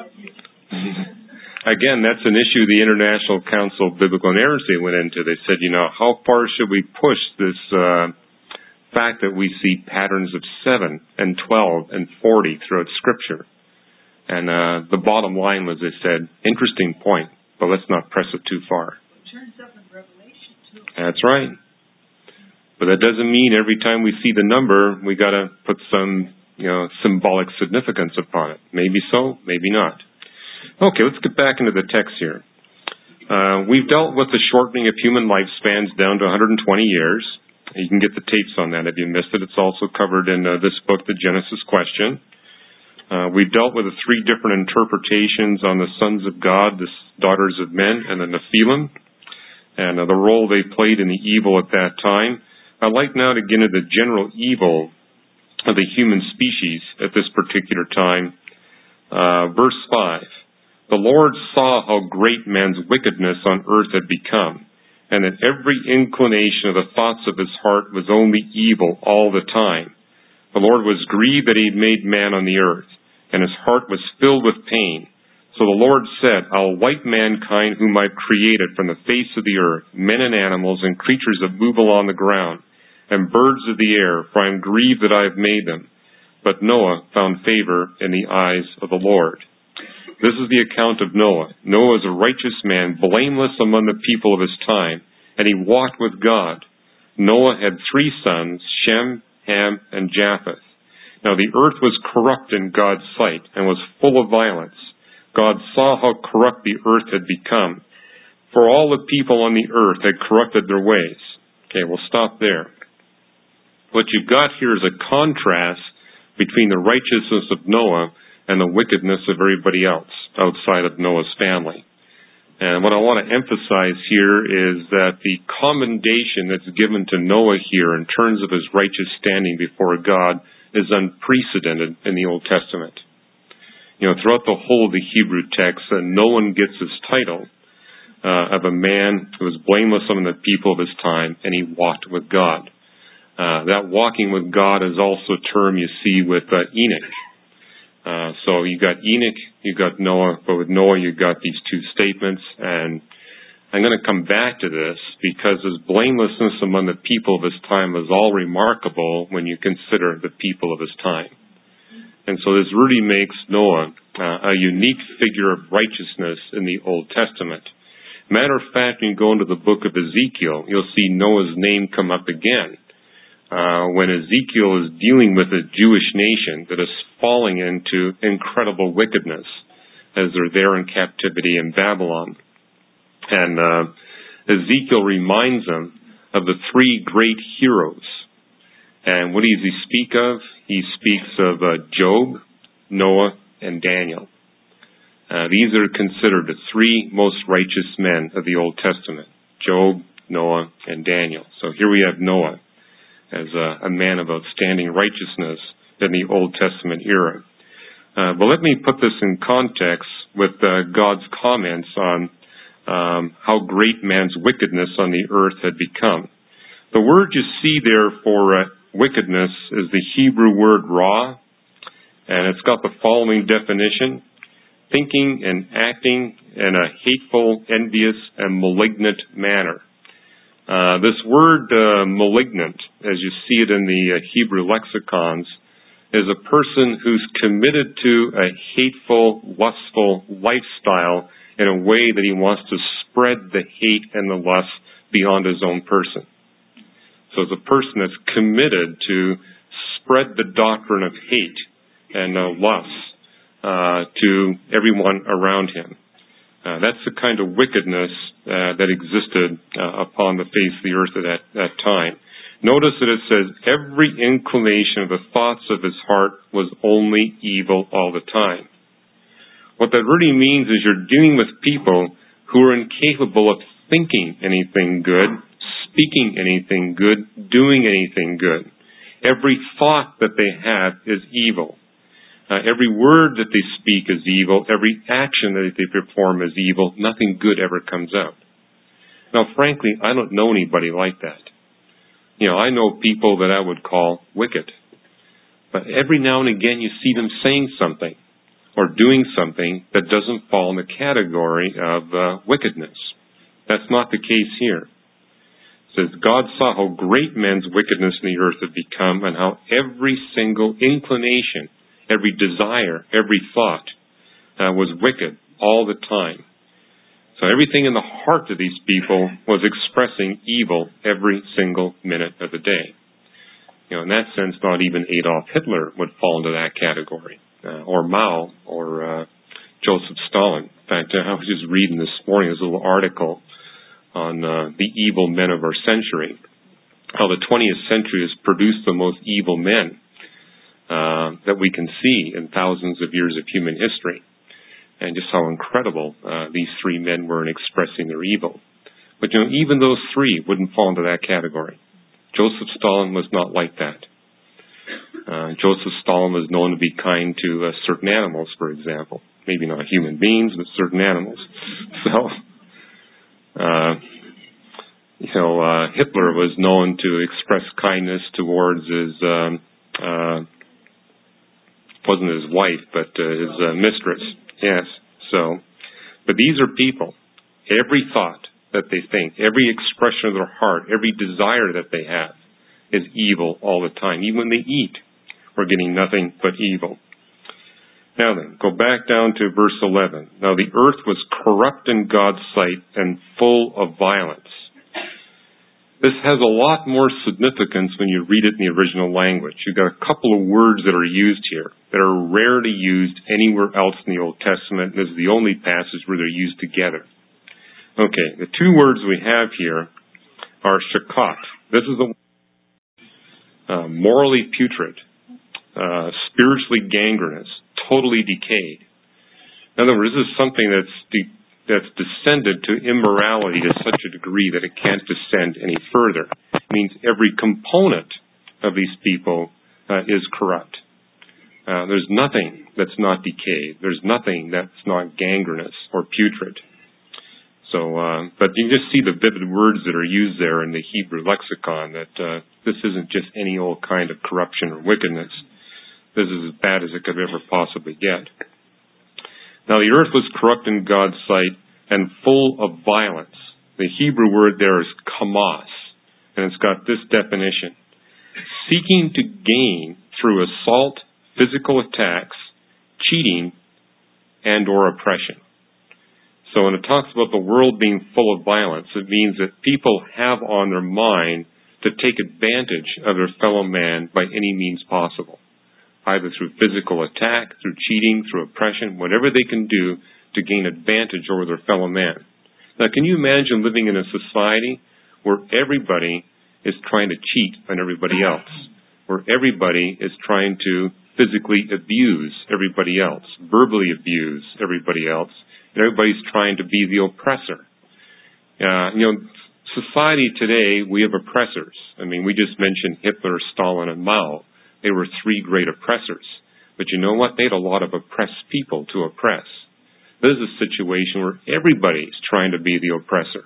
Again, that's an issue the International Council of Biblical Inerrancy went into. They said, how far should we push this fact that we see patterns of 7 and 12 and 40 throughout Scripture? And the bottom line was, they said, interesting point, but let's not press it too far. It turns up in Revelation, too. That's right. But that doesn't mean every time we see the number, we got to put some, symbolic significance upon it. Maybe so, maybe not. Okay, let's get back into the text here. We've dealt with the shortening of human lifespans down to 120 years. You can get the tapes on that if you missed it. It's also covered in this book, The Genesis Question. We've dealt with the 3 different interpretations on the sons of God, the daughters of men, and the Nephilim, and the role they played in the evil at that time. I'd like now to get into the general evil of the human species at this particular time. Verse 5. The Lord saw how great man's wickedness on earth had become, and that every inclination of the thoughts of his heart was only evil all the time. The Lord was grieved that he had made man on the earth, and his heart was filled with pain. So the Lord said, I'll wipe mankind whom I've created from the face of the earth, men and animals and creatures that move along the ground, and birds of the air, for I am grieved that I have made them. But Noah found favor in the eyes of the Lord. This is the account of Noah. Noah is a righteous man, blameless among the people of his time, and he walked with God. Noah had 3 sons, Shem, Ham, and Japheth. Now the earth was corrupt in God's sight and was full of violence. God saw how corrupt the earth had become, for all the people on the earth had corrupted their ways. Okay, we'll stop there. What you've got here is a contrast between the righteousness of Noah and the wickedness of everybody else outside of Noah's family. And what I want to emphasize here is that the commendation that's given to Noah here in terms of his righteous standing before God is unprecedented in the Old Testament. Throughout the whole of the Hebrew text, no one gets this title of a man who was blameless among the people of his time, and he walked with God. That walking with God is also a term you see with Enoch. So you got Enoch, you got Noah, but with Noah you got these two statements, and I'm going to come back to this because his blamelessness among the people of his time is all remarkable when you consider the people of his time. And so this really makes Noah a unique figure of righteousness in the Old Testament. Matter of fact, when you go into the book of Ezekiel, you'll see Noah's name come up again. When Ezekiel is dealing with a Jewish nation that is falling into incredible wickedness as they're there in captivity in Babylon. And Ezekiel reminds them of the three great heroes. And what does he speak of? He speaks of Job, Noah, and Daniel. These are considered the three most righteous men of the Old Testament. Job, Noah, and Daniel. So here we have Noah as a man of outstanding righteousness in the Old Testament era. But let me put this in context with God's comments on how great man's wickedness on the earth had become. The word you see there for wickedness is the Hebrew word ra, and it's got the following definition: thinking and acting in a hateful, envious, and malignant manner. This word malignant, as you see it in the Hebrew lexicons, is a person who's committed to a hateful, lustful lifestyle in a way that he wants to spread the hate and the lust beyond his own person. So it's a person that's committed to spread the doctrine of hate and lust to everyone around him. That's the kind of wickedness that existed upon the face of the earth at that time. Notice that it says, every inclination of the thoughts of his heart was only evil all the time. What that really means is you're dealing with people who are incapable of thinking anything good, speaking anything good, doing anything good. Every thought that they have is evil. Every word that they speak is evil. Every action that they perform is evil. Nothing good ever comes out. Now, frankly, I don't know anybody like that. I know people that I would call wicked. But every now and again you see them saying something or doing something that doesn't fall in the category of wickedness. That's not the case here. It says, God saw how great men's wickedness in the earth had become, and how every single inclination, every desire, every thought was wicked all the time. So everything in the heart of these people was expressing evil every single minute of the day. In that sense, not even Adolf Hitler would fall into that category, or Mao, or Joseph Stalin. In fact, I was just reading this morning this little article on the evil men of our century, how the 20th century has produced the most evil men that we can see in thousands of years of human history. And just how incredible these three men were in expressing their evil. But even those three wouldn't fall into that category. Joseph Stalin was not like that. Joseph Stalin was known to be kind to certain animals, for example. Maybe not human beings, but certain animals. So, Hitler was known to express kindness towards his, wasn't his wife, but his mistress. Yes, but these are people. Every thought that they think, every expression of their heart, every desire that they have is evil all the time. Even when they eat, we're getting nothing but evil. Now then, go back down to verse 11. Now the earth was corrupt in God's sight and full of violence. This has a lot more significance when you read it in the original language. You've got a couple of words that are used here that are rarely used anywhere else in the Old Testament. This is the only passage where they're used together. Okay, the two words we have here are shakat. This is the morally putrid, spiritually gangrenous, totally decayed. In other words, this is something that's descended to immorality to such a degree that it can't descend any further. It means every component of these people is corrupt. There's nothing that's not decayed. There's nothing that's not gangrenous or putrid. So, but you just see the vivid words that are used there in the Hebrew lexicon, that this isn't just any old kind of corruption or wickedness. This is as bad as it could ever possibly get. Now, the earth was corrupt in God's sight and full of violence. The Hebrew word there is kamas, and it's got this definition: seeking to gain through assault, physical attacks, cheating, and or oppression. So when it talks about the world being full of violence, it means that people have on their mind to take advantage of their fellow man by any means possible, either through physical attack, through cheating, through oppression, whatever they can do to gain advantage over their fellow man. Now, can you imagine living in a society where everybody is trying to cheat on everybody else, where everybody is trying to physically abuse everybody else, verbally abuse everybody else, and everybody's trying to be the oppressor? Society today, we have oppressors. I mean, we just mentioned Hitler, Stalin, and Mao. They were three great oppressors. But you know what? They had a lot of oppressed people to oppress. This is a situation where everybody's trying to be the oppressor.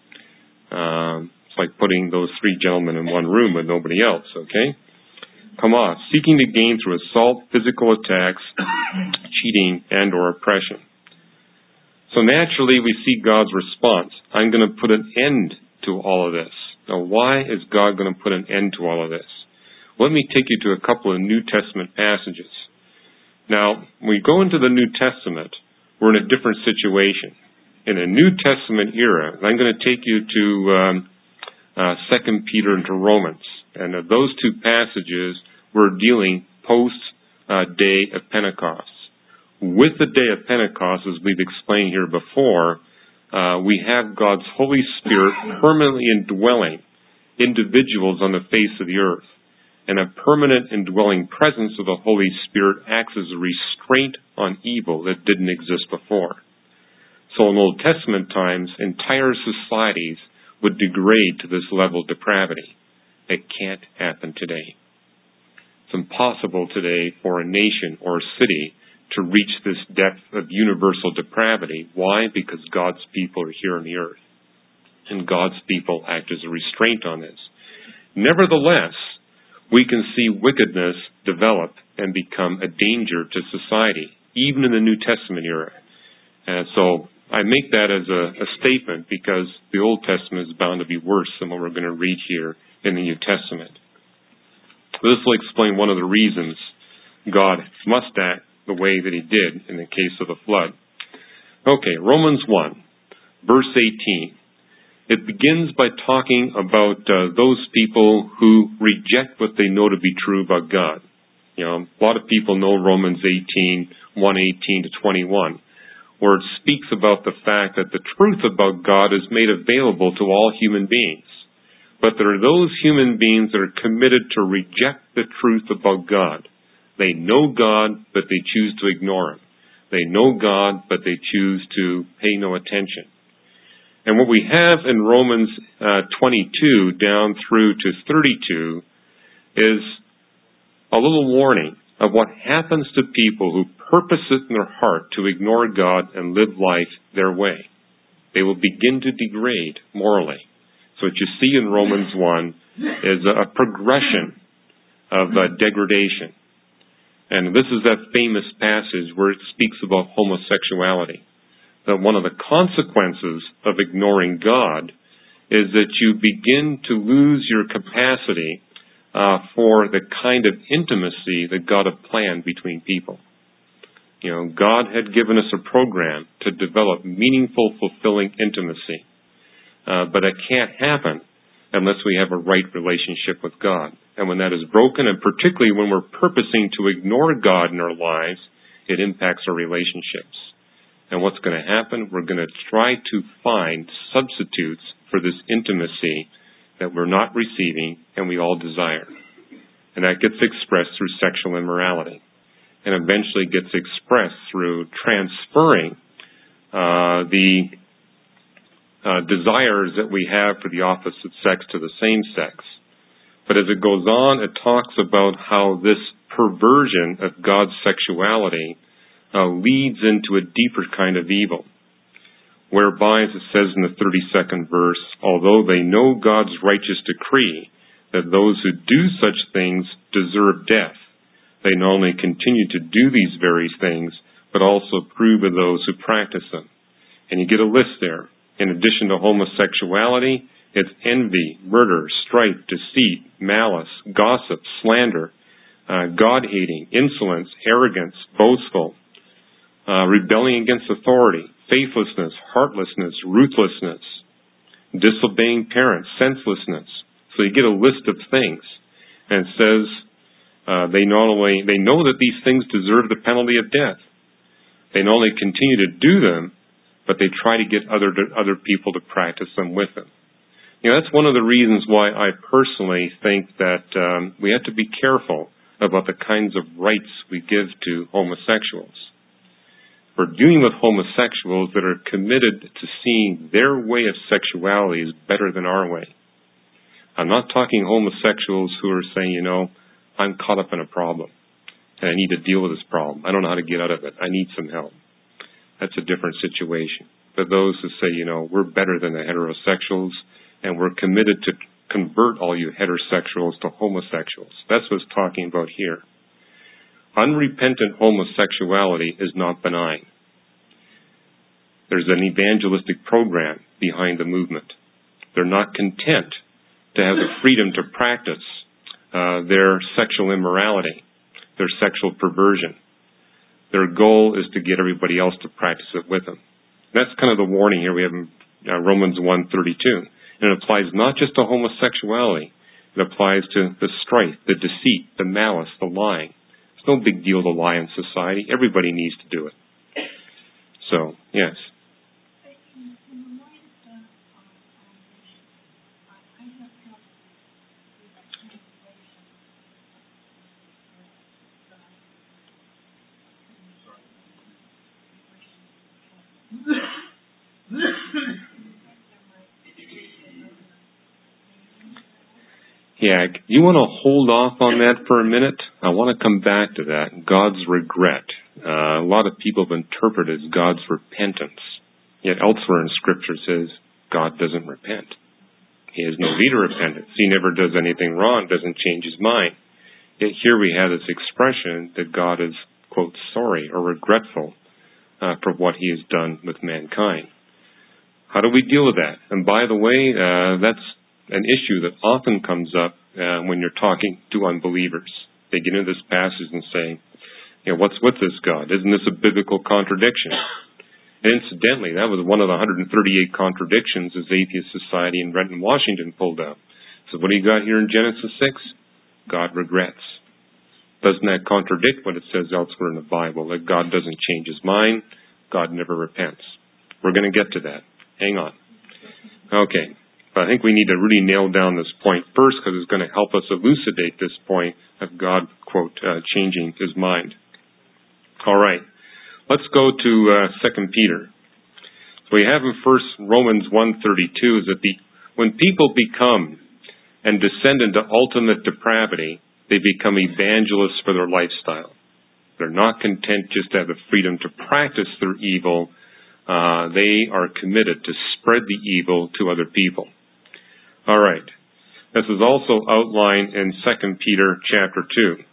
It's like putting those three gentlemen in one room with nobody else, okay? Come on. Seeking to gain through assault, physical attacks, cheating, and or oppression. So naturally, we see God's response. I'm going to put an end to all of this. Now, why is God going to put an end to all of this? Let me take you to a couple of New Testament passages. Now, when we go into the New Testament, we're in a different situation. In a New Testament era, I'm going to take you to 2 Peter and to Romans. And of those two passages, we're dealing post-day of Pentecost. With the day of Pentecost, as we've explained here before, we have God's Holy Spirit permanently indwelling individuals on the face of the earth. And a permanent indwelling presence of the Holy Spirit acts as a restraint on evil that didn't exist before. So in Old Testament times, entire societies would degrade to this level of depravity. It can't happen today. It's impossible today for a nation or a city to reach this depth of universal depravity. Why? Because God's people are here on the earth. And God's people act as a restraint on this. Nevertheless, we can see wickedness develop and become a danger to society, even in the New Testament era. And so I make that as a statement because the Old Testament is bound to be worse than what we're going to read here in the New Testament. This will explain one of the reasons God must act the way that he did in the case of the flood. Okay, Romans 1, verse 18. It begins by talking about those people who reject what they know to be true about God. You know, a lot of people know Romans 18, 1:18 to 21, where it speaks about the fact that the truth about God is made available to all human beings. But there are those human beings that are committed to reject the truth about God. They know God, but they choose to ignore Him. They know God, but they choose to pay no attention. And what we have in Romans 22 down through to 32 is a little warning of what happens to people who purpose it in their heart to ignore God and live life their way. They will begin to degrade morally. So what you see in Romans 1 is a progression of degradation. And this is that famous passage where it speaks about homosexuality. That one of the consequences of ignoring God is that you begin to lose your capacity for the kind of intimacy that God had planned between people. You know, God had given us a program to develop meaningful, fulfilling intimacy. But it can't happen unless we have a right relationship with God. And when that is broken, and particularly when we're purposing to ignore God in our lives, it impacts our relationships. And what's going to happen? We're going to try to find substitutes for this intimacy that we're not receiving and we all desire. And that gets expressed through sexual immorality. And eventually gets expressed through transferring the desires that we have for the opposite sex to the same sex. But as it goes on, it talks about how this perversion of God's sexuality leads into a deeper kind of evil, whereby, as it says in the 32nd verse, although they know God's righteous decree that those who do such things deserve death, they not only continue to do these very things, but also approve of those who practice them. And you get a list there. In addition to homosexuality, it's envy, murder, strife, deceit, malice, gossip, slander, God-hating, insolence, arrogance, boastful, rebelling against authority, faithlessness, heartlessness, ruthlessness, disobeying parents, senselessness. So you get a list of things. And it says they know that these things deserve the penalty of death. They not only continue to do them, but they try to get other people to practice them with them. That's one of the reasons why I personally think that we have to be careful about the kinds of rights we give to homosexuals. We're dealing with homosexuals that are committed to seeing their way of sexuality as better than our way. I'm not talking homosexuals who are saying, I'm caught up in a problem and I need to deal with this problem. I don't know how to get out of it. I need some help. That's a different situation. But those who say, we're better than the heterosexuals and we're committed to convert all you heterosexuals to homosexuals. That's what it's talking about here. Unrepentant homosexuality is not benign. There's an evangelistic program behind the movement. They're not content to have the freedom to practice their sexual immorality, their sexual perversion. Their goal is to get everybody else to practice it with them. That's kind of the warning here we have in Romans 1:32. And it applies not just to homosexuality. It applies to the strife, the deceit, the malice, the lying. It's no big deal to lie in society. Everybody needs to do it. So, yes. Yeah, you want to hold off on that for a minute? I want to come back to that. God's regret. A lot of people have interpreted as God's repentance. Yet elsewhere in Scripture says God doesn't repent. He has no need of repentance. He never does anything wrong, doesn't change his mind. Yet here we have this expression that God is, quote, sorry or regretful for what he has done with mankind. How do we deal with that? And by the way, that's an issue that often comes up when you're talking to unbelievers. They get into this passage and say, what's with this God? Isn't this a biblical contradiction? And incidentally, that was one of the 138 contradictions as Atheist Society in Renton, Washington pulled out. So what do you got here in Genesis 6? God regrets. Doesn't that contradict what it says elsewhere in the Bible, that God doesn't change his mind, God never repents? We're going to get to that. Hang on. Okay. But I think we need to really nail down this point first because it's going to help us elucidate this point of God, quote, changing his mind. All right. Let's go to 2 Peter. So we have in first Romans 1:32 is that when people become and descend into ultimate depravity, they become evangelists for their lifestyle. They're not content just to have the freedom to practice their evil. They are committed to spread the evil to other people. All right. This is also outlined in 2 Peter chapter 2.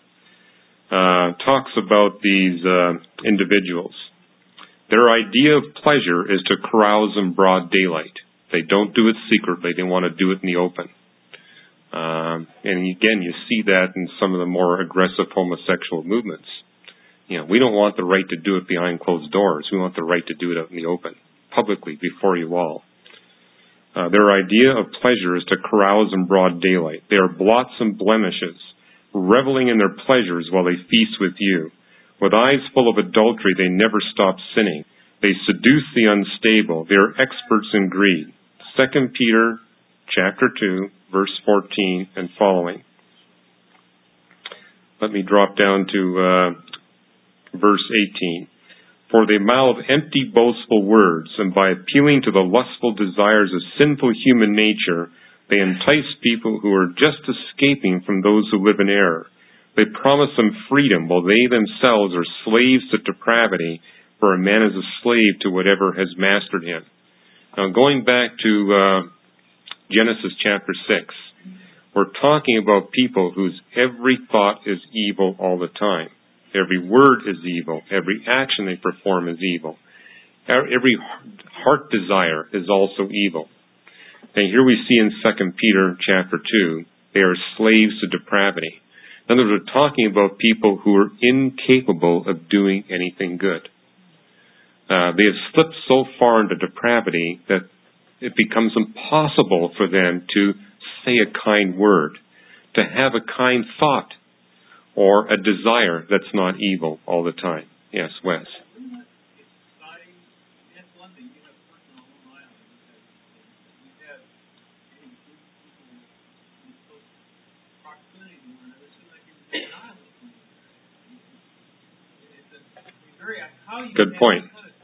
Talks about these individuals. Their idea of pleasure is to carouse in broad daylight. They don't do it secretly. They want to do it in the open. And again, you see that in some of the more aggressive homosexual movements. We don't want the right to do it behind closed doors. We want the right to do it out in the open, publicly, before you all. Their idea of pleasure is to carouse in broad daylight. They are blots and blemishes, reveling in their pleasures while they feast with you. With eyes full of adultery, they never stop sinning. They seduce the unstable. They are experts in greed. 2 Peter chapter 2, verse 14 and following. Let me drop down to verse 18. For they mouth empty, boastful words, and by appealing to the lustful desires of sinful human nature, they entice people who are just escaping from those who live in error. They promise them freedom while they themselves are slaves to depravity, for a man is a slave to whatever has mastered him. Now, going back to Genesis chapter 6, we're talking about people whose every thought is evil all the time. Every word is evil. Every action they perform is evil. Every heart desire is also evil. And here we see in 2 Peter chapter 2, they are slaves to depravity. In other words, we're talking about people who are incapable of doing anything good. They have slipped so far into depravity that it becomes impossible for them to say a kind word, to have a kind thought, or a desire that's not evil all the time. Yes, Wes. Good point.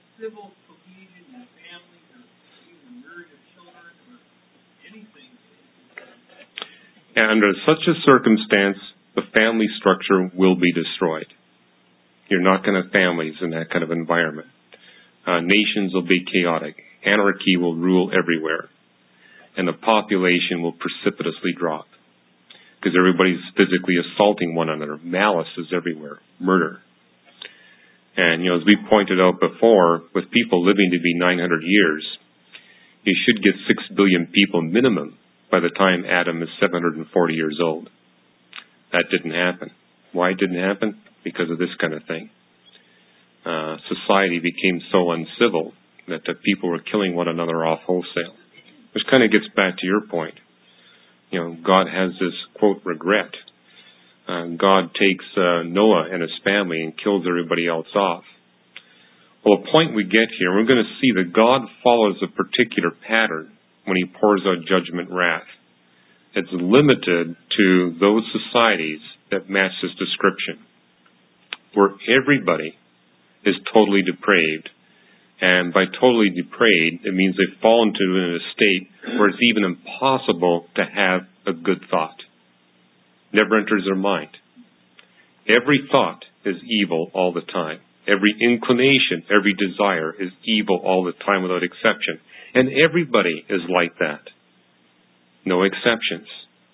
And under such a circumstance, the family structure will be destroyed. You're not going to have families in that kind of environment. Nations will be chaotic. Anarchy will rule everywhere. And the population will precipitously drop. Because everybody's physically assaulting one another. Malice is everywhere. Murder. And, as we pointed out before, with people living to be 900 years, you should get 6 billion people minimum by the time Adam is 740 years old. That didn't happen. Why it didn't happen? Because of this kind of thing. Society became so uncivil that the people were killing one another off wholesale. Which kind of gets back to your point. God has this, quote, regret. God takes Noah and his family and kills everybody else off. Well, the point we get here, we're going to see that God follows a particular pattern when He pours out judgment wrath. It's limited to those societies that match this description, where everybody is totally depraved. And by totally depraved, it means they've fallen to a state where it's even impossible to have a good thought. Never enters their mind. Every thought is evil all the time. Every inclination, every desire is evil all the time without exception. And everybody is like that. No exceptions.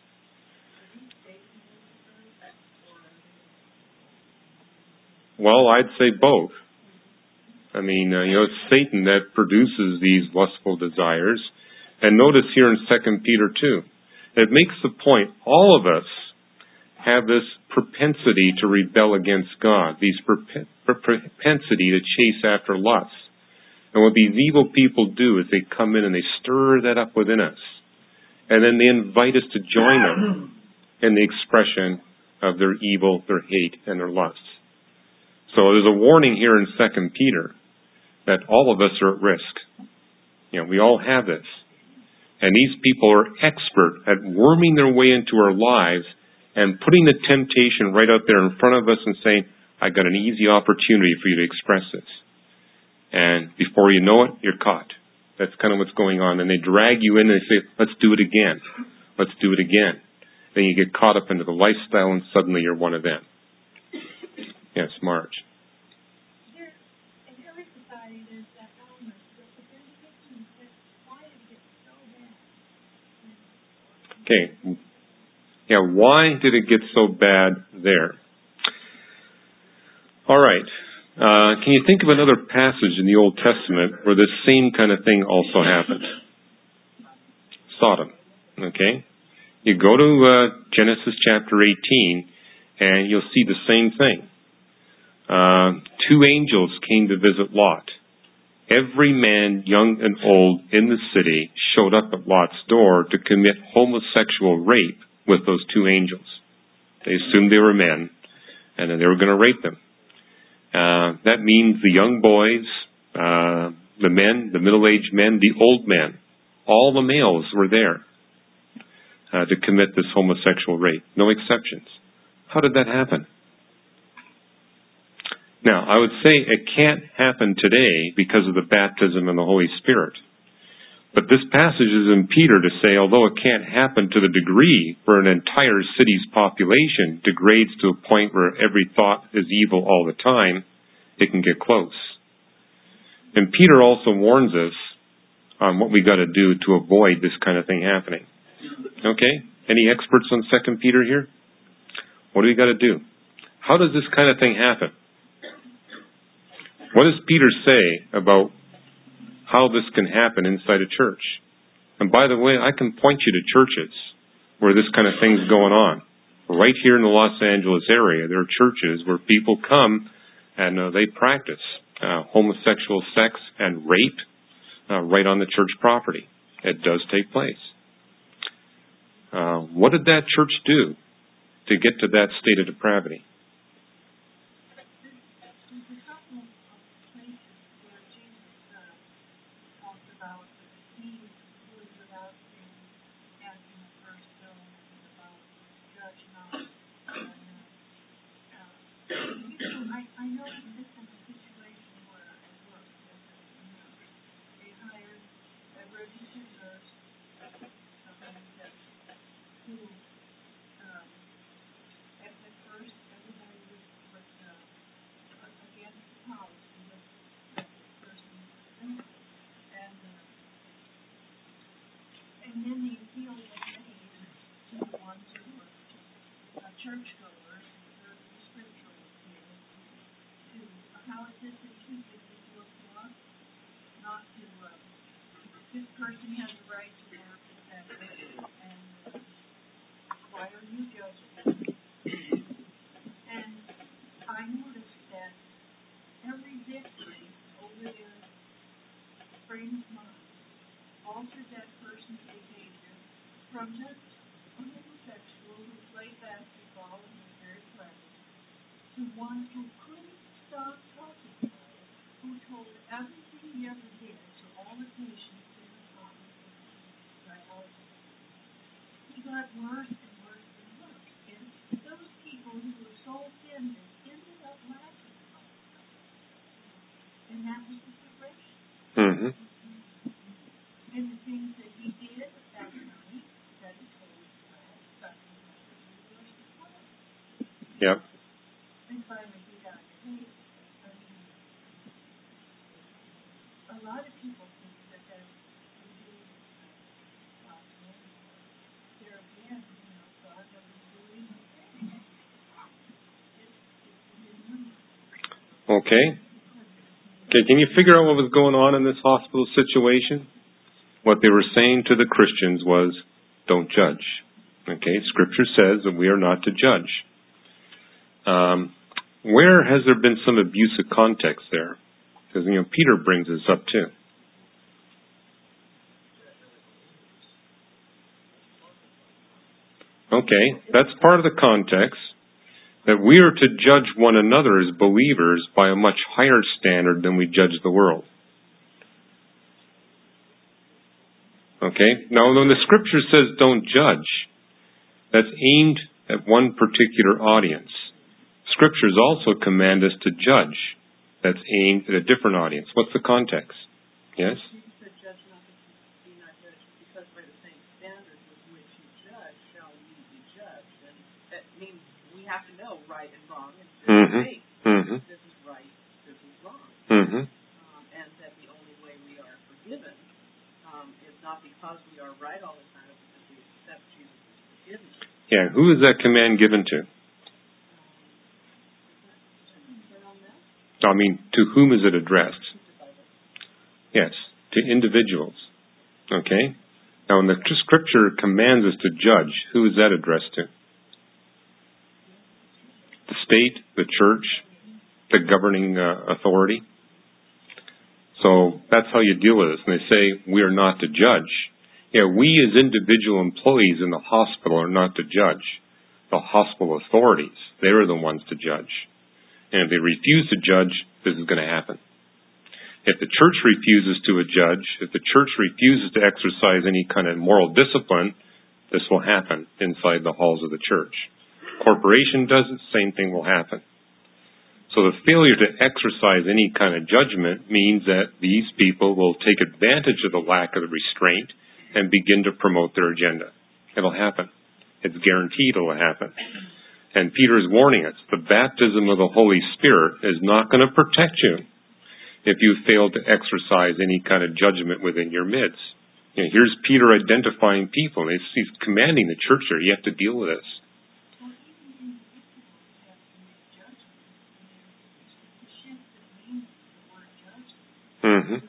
Well, I'd say both. I mean, it's Satan that produces these lustful desires. And notice here in 2 Peter 2, it makes the point, all of us have this propensity to rebel against God, these propensity to chase after lust. And what these evil people do is they come in and they stir that up within us. And then they invite us to join them in the expression of their evil, their hate, and their lusts. So there's a warning here in 2 Peter that all of us are at risk. We all have this. And these people are expert at worming their way into our lives and putting the temptation right out there in front of us and saying, I've got an easy opportunity for you to express this. And before you know it, you're caught. That's kind of what's going on. And they drag you in and they say, let's do it again. Let's do it again. Then you get caught up into the lifestyle and suddenly you're one of them. Yes, Marge. In every society, there's that element. But then it gets to why did it get so bad? Okay. Yeah, why did it get so bad there? All right. Can you think of another passage in the Old Testament where this same kind of thing also happened? Sodom. Okay? You go to Genesis chapter 18 and you'll see the same thing. 2 angels came to visit Lot. every man, young and old, in the city showed up at Lot's door to commit homosexual rape with those two angels. They assumed they were men, and then they were going to rape them. That means the young boys, the men, the middle-aged men, the old men, all the males were there to commit this homosexual rape. No exceptions. How did that happen? Now, I would say it can't happen today because of the baptism in the Holy Spirit. But this passage is in Peter to say, although it can't happen to the degree where an entire city's population degrades to a point where every thought is evil all the time, it can get close. And Peter also warns us on what we got to do to avoid this kind of thing happening. Okay? Any experts on 2 Peter here? What do we got to do? How does this kind of thing happen? What does Peter say about how this can happen inside a church? And by the way, I can point you to churches where this kind of thing's going on. Right here in the Los Angeles area, there are churches where people come and they practice homosexual sex and rape right on the church property. It does take place. What did that church do to get to that state of depravity? I know this is a situation where I work as a nurse. They hired a registered nurse, who, at first, everybody was against the policy of that person. And then the appeal was made to the ones who were churchgoers, the scriptural appeal. How is this that you did this work for us? Not to, this person has a right to work with that person, and why are you judging them? And I noticed that every victory over their frame of mind altered that person's behavior from just a homosexual who played basketball and was very pleasant to one who couldn't stop talking about it, who told everything he ever did to all the patients in the hospital. He got worse and worse and worse. And those people who were so offended ended up laughing about it. And that was the progression. Mm-hmm. And the things that he did that night, that he told his class, stuck in the worst as well. Yep. And finally, he got paid. A lot of people think that that's really possible. There again, God doesn't do anything. Okay. Okay, can you figure out what was going on in this hospital situation? What they were saying to the Christians was, don't judge. Okay, Scripture says that we are not to judge. Where has there been some abuse of context there? Because, Peter brings this up too. Okay, that's part of the context, that we are to judge one another as believers by a much higher standard than we judge the world. Okay, now when the Scripture says don't judge, that's aimed at one particular audience. Scriptures also command us to judge. That's aimed at a different audience. What's the context? Yes? Jesus said, judge not that you be not judged, because by the same standard with which you judge shall you be judged. And that means we have to know right and wrong and right. Mm-hmm. This is right, this is wrong. Mm-hmm. And that the only way we are forgiven is not because we are right all the time, but because we accept Jesus' forgiveness. Yeah, who is that command given to? I mean, to whom is it addressed? Yes, to individuals. Okay? Now, when the Scripture commands us to judge, who is that addressed to? The state, the church, the governing authority. So, that's how you deal with this. And they say, we are not to judge. Yeah, we as individual employees in the hospital are not to judge. The hospital authorities, they're the ones to judge. And if they refuse to judge, this is going to happen. If the church refuses to judge, if the church refuses to exercise any kind of moral discipline, this will happen inside the halls of the church. Corporation does it, same thing will happen. So the failure to exercise any kind of judgment means that these people will take advantage of the lack of the restraint and begin to promote their agenda. It'll happen. It's guaranteed it'll happen. And Peter is warning us, the baptism of the Holy Spirit is not going to protect you if you fail to exercise any kind of judgment within your midst. You know, here's Peter identifying people, and he's commanding the church there, you have to deal with this. Mm-hmm.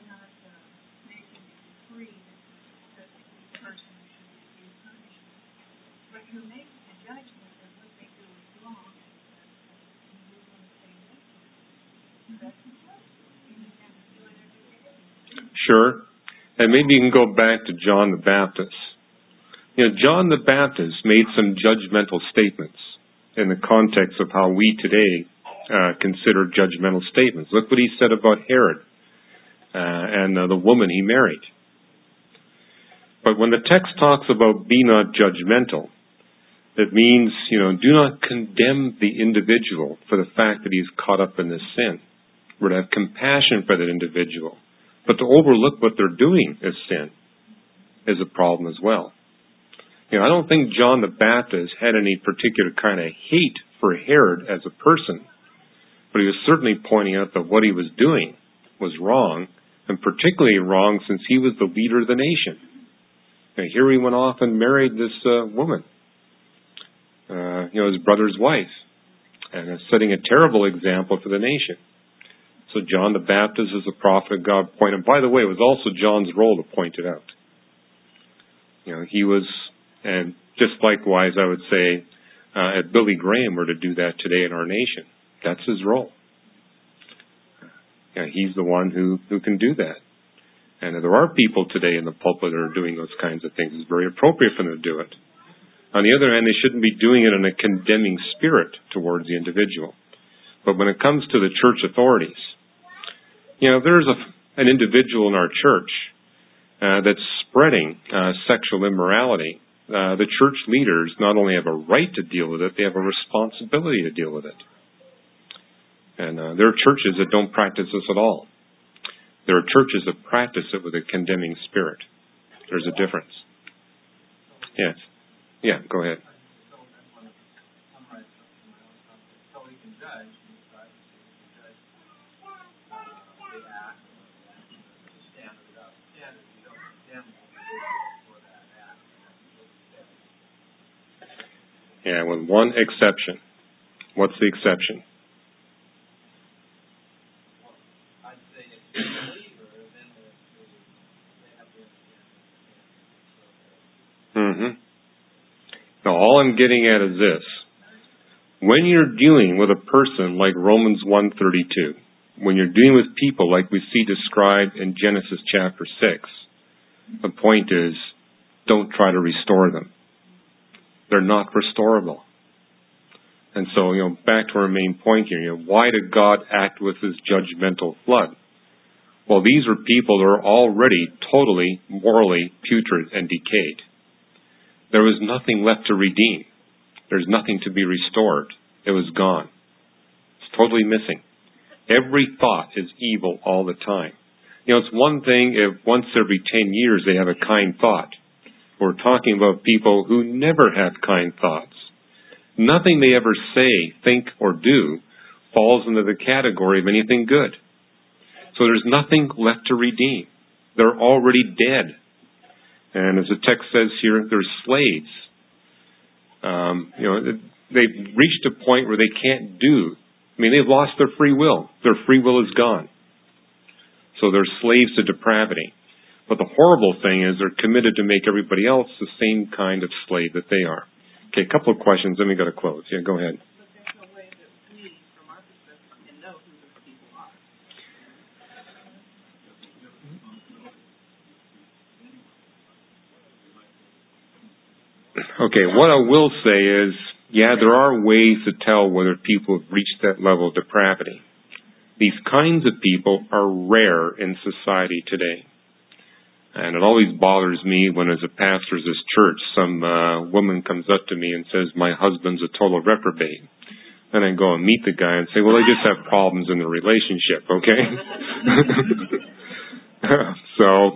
Sure. And maybe you can go back to John the Baptist. You know, John the Baptist made some judgmental statements in the context of how we today consider judgmental statements. Look what he said about Herod and the woman he married. But when the text talks about be not judgmental, it means, you know, do not condemn the individual for the fact that he's caught up in this sin. We're to have compassion for that individual. But to overlook what they're doing as sin is a problem as well. You know, I don't think John the Baptist had any particular kind of hate for Herod as a person, but he was certainly pointing out that what he was doing was wrong, and particularly wrong since he was the leader of the nation. And here he went off and married this woman, his brother's wife, and is setting a terrible example for the nation. So John the Baptist is a prophet of God pointed. By the way, it was also John's role to point it out. You know, he was, and just likewise, I would say, if Billy Graham were to do that today in our nation, that's his role. You know, he's the one who can do that. And there are people today in the pulpit that are doing those kinds of things. It's very appropriate for them to do it. On the other hand, they shouldn't be doing it in a condemning spirit towards the individual. But when it comes to the church authorities, you know, there's an individual in our church that's spreading sexual immorality. The church leaders not only have a right to deal with it, they have a responsibility to deal with it. And there are churches that don't practice this at all. There are churches that practice it with a condemning spirit. There's a difference. Yes. Yeah, go ahead. Yeah, with one exception. What's the exception? Mm-hmm. Now, all I'm getting at is this. When you're dealing with a person like Romans 1:32, when you're dealing with people like we see described in Genesis chapter 6, the point is, don't try to restore them. They're not restorable. And so, back to our main point here, why did God act with his judgmental flood? Well, these are people that are already totally morally putrid and decayed. There was nothing left to redeem. There's nothing to be restored. It was gone. It's totally missing. Every thought is evil all the time. It's one thing if once every 10 years they have a kind thought. We're talking about people who never have kind thoughts. Nothing they ever say, think, or do falls into the category of anything good. So there's nothing left to redeem. They're already dead. And as the text says here, they're slaves. They've reached a point where they can't do. They've lost their free will. Their free will is gone. So they're slaves to depravity. But the horrible thing is they're committed to make everybody else the same kind of slave that they are. Okay, a couple of questions, then we got to close. Yeah, go ahead. But there's no way that we, from our perspective, can know who those people are. Okay, what I will say is, yeah, there are ways to tell whether people have reached that level of depravity. These kinds of people are rare in society today. And it always bothers me when, as a pastor of this church, some woman comes up to me and says, my husband's a total reprobate. Then I go and meet the guy and say, well, they just have problems in the relationship, okay? So,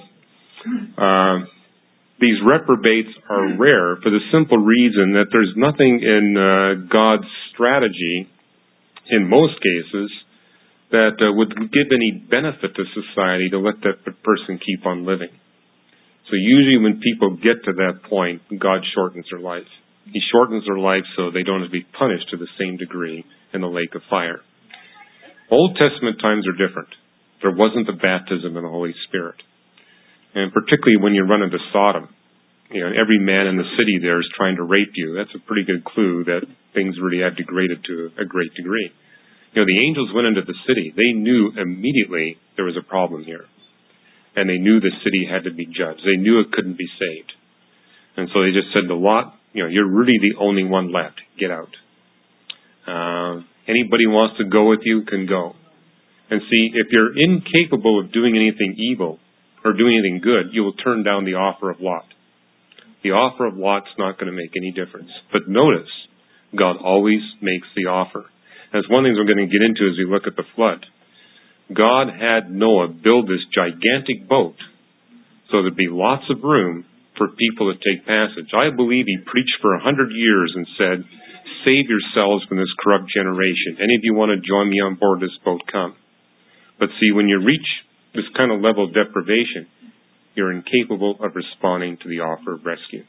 these reprobates are rare for the simple reason that there's nothing in God's strategy, in most cases, that would give any benefit to society to let that person keep on living. So usually when people get to that point, God shortens their life. He shortens their life so they don't have to be punished to the same degree in the lake of fire. Old Testament times are different. There wasn't the baptism in the Holy Spirit. And particularly when you run into Sodom, every man in the city there is trying to rape you. That's a pretty good clue that things really have degraded to a great degree. The angels went into the city. They knew immediately there was a problem here. And they knew the city had to be judged. They knew it couldn't be saved. And so they just said to Lot, you're really the only one left. Get out. Anybody who wants to go with you can go. And see, if you're incapable of doing anything evil or doing anything good, you will turn down the offer of Lot. The offer of Lot's not going to make any difference. But notice, God always makes the offer. That's one thing we're going to get into as we look at the flood. God had Noah build this gigantic boat so there'd be lots of room for people to take passage. I believe he preached for 100 years and said, save yourselves from this corrupt generation. Any of you want to join me on board this boat, come. But see, when you reach this kind of level of deprivation, you're incapable of responding to the offer of rescue.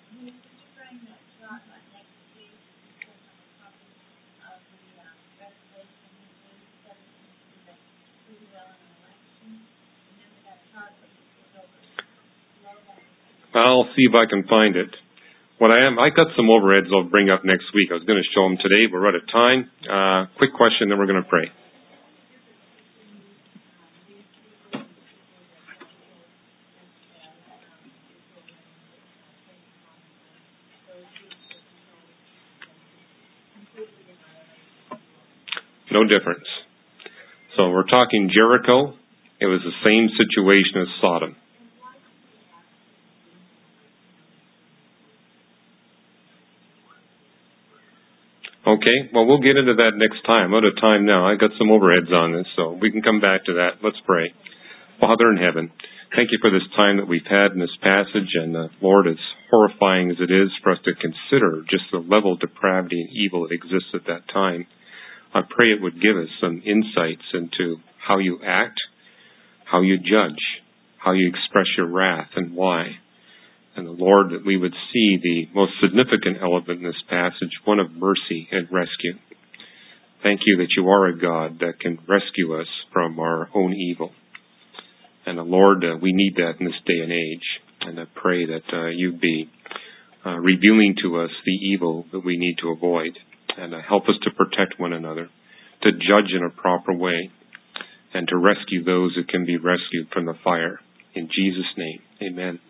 I'll see if I can find it. I got some overheads I'll bring up next week. I was going to show them today, but we're out of time. Quick question, then we're going to pray. No difference. So we're talking Jericho. It was the same situation as Sodom. Okay, well, we'll get into that next time. I'm out of time now. I got some overheads on this, so we can come back to that. Let's pray. Father in heaven, thank you for this time that we've had in this passage, and Lord, as horrifying as it is for us to consider just the level of depravity and evil that exists at that time, I pray it would give us some insights into how you act, how you judge, how you express your wrath, and why. And the Lord, that we would see the most significant element in this passage, one of mercy and rescue. Thank you that you are a God that can rescue us from our own evil. And the Lord, we need that in this day and age. And I pray that you be revealing to us the evil that we need to avoid. And help us to protect one another, to judge in a proper way, and to rescue those that can be rescued from the fire. In Jesus' name, amen.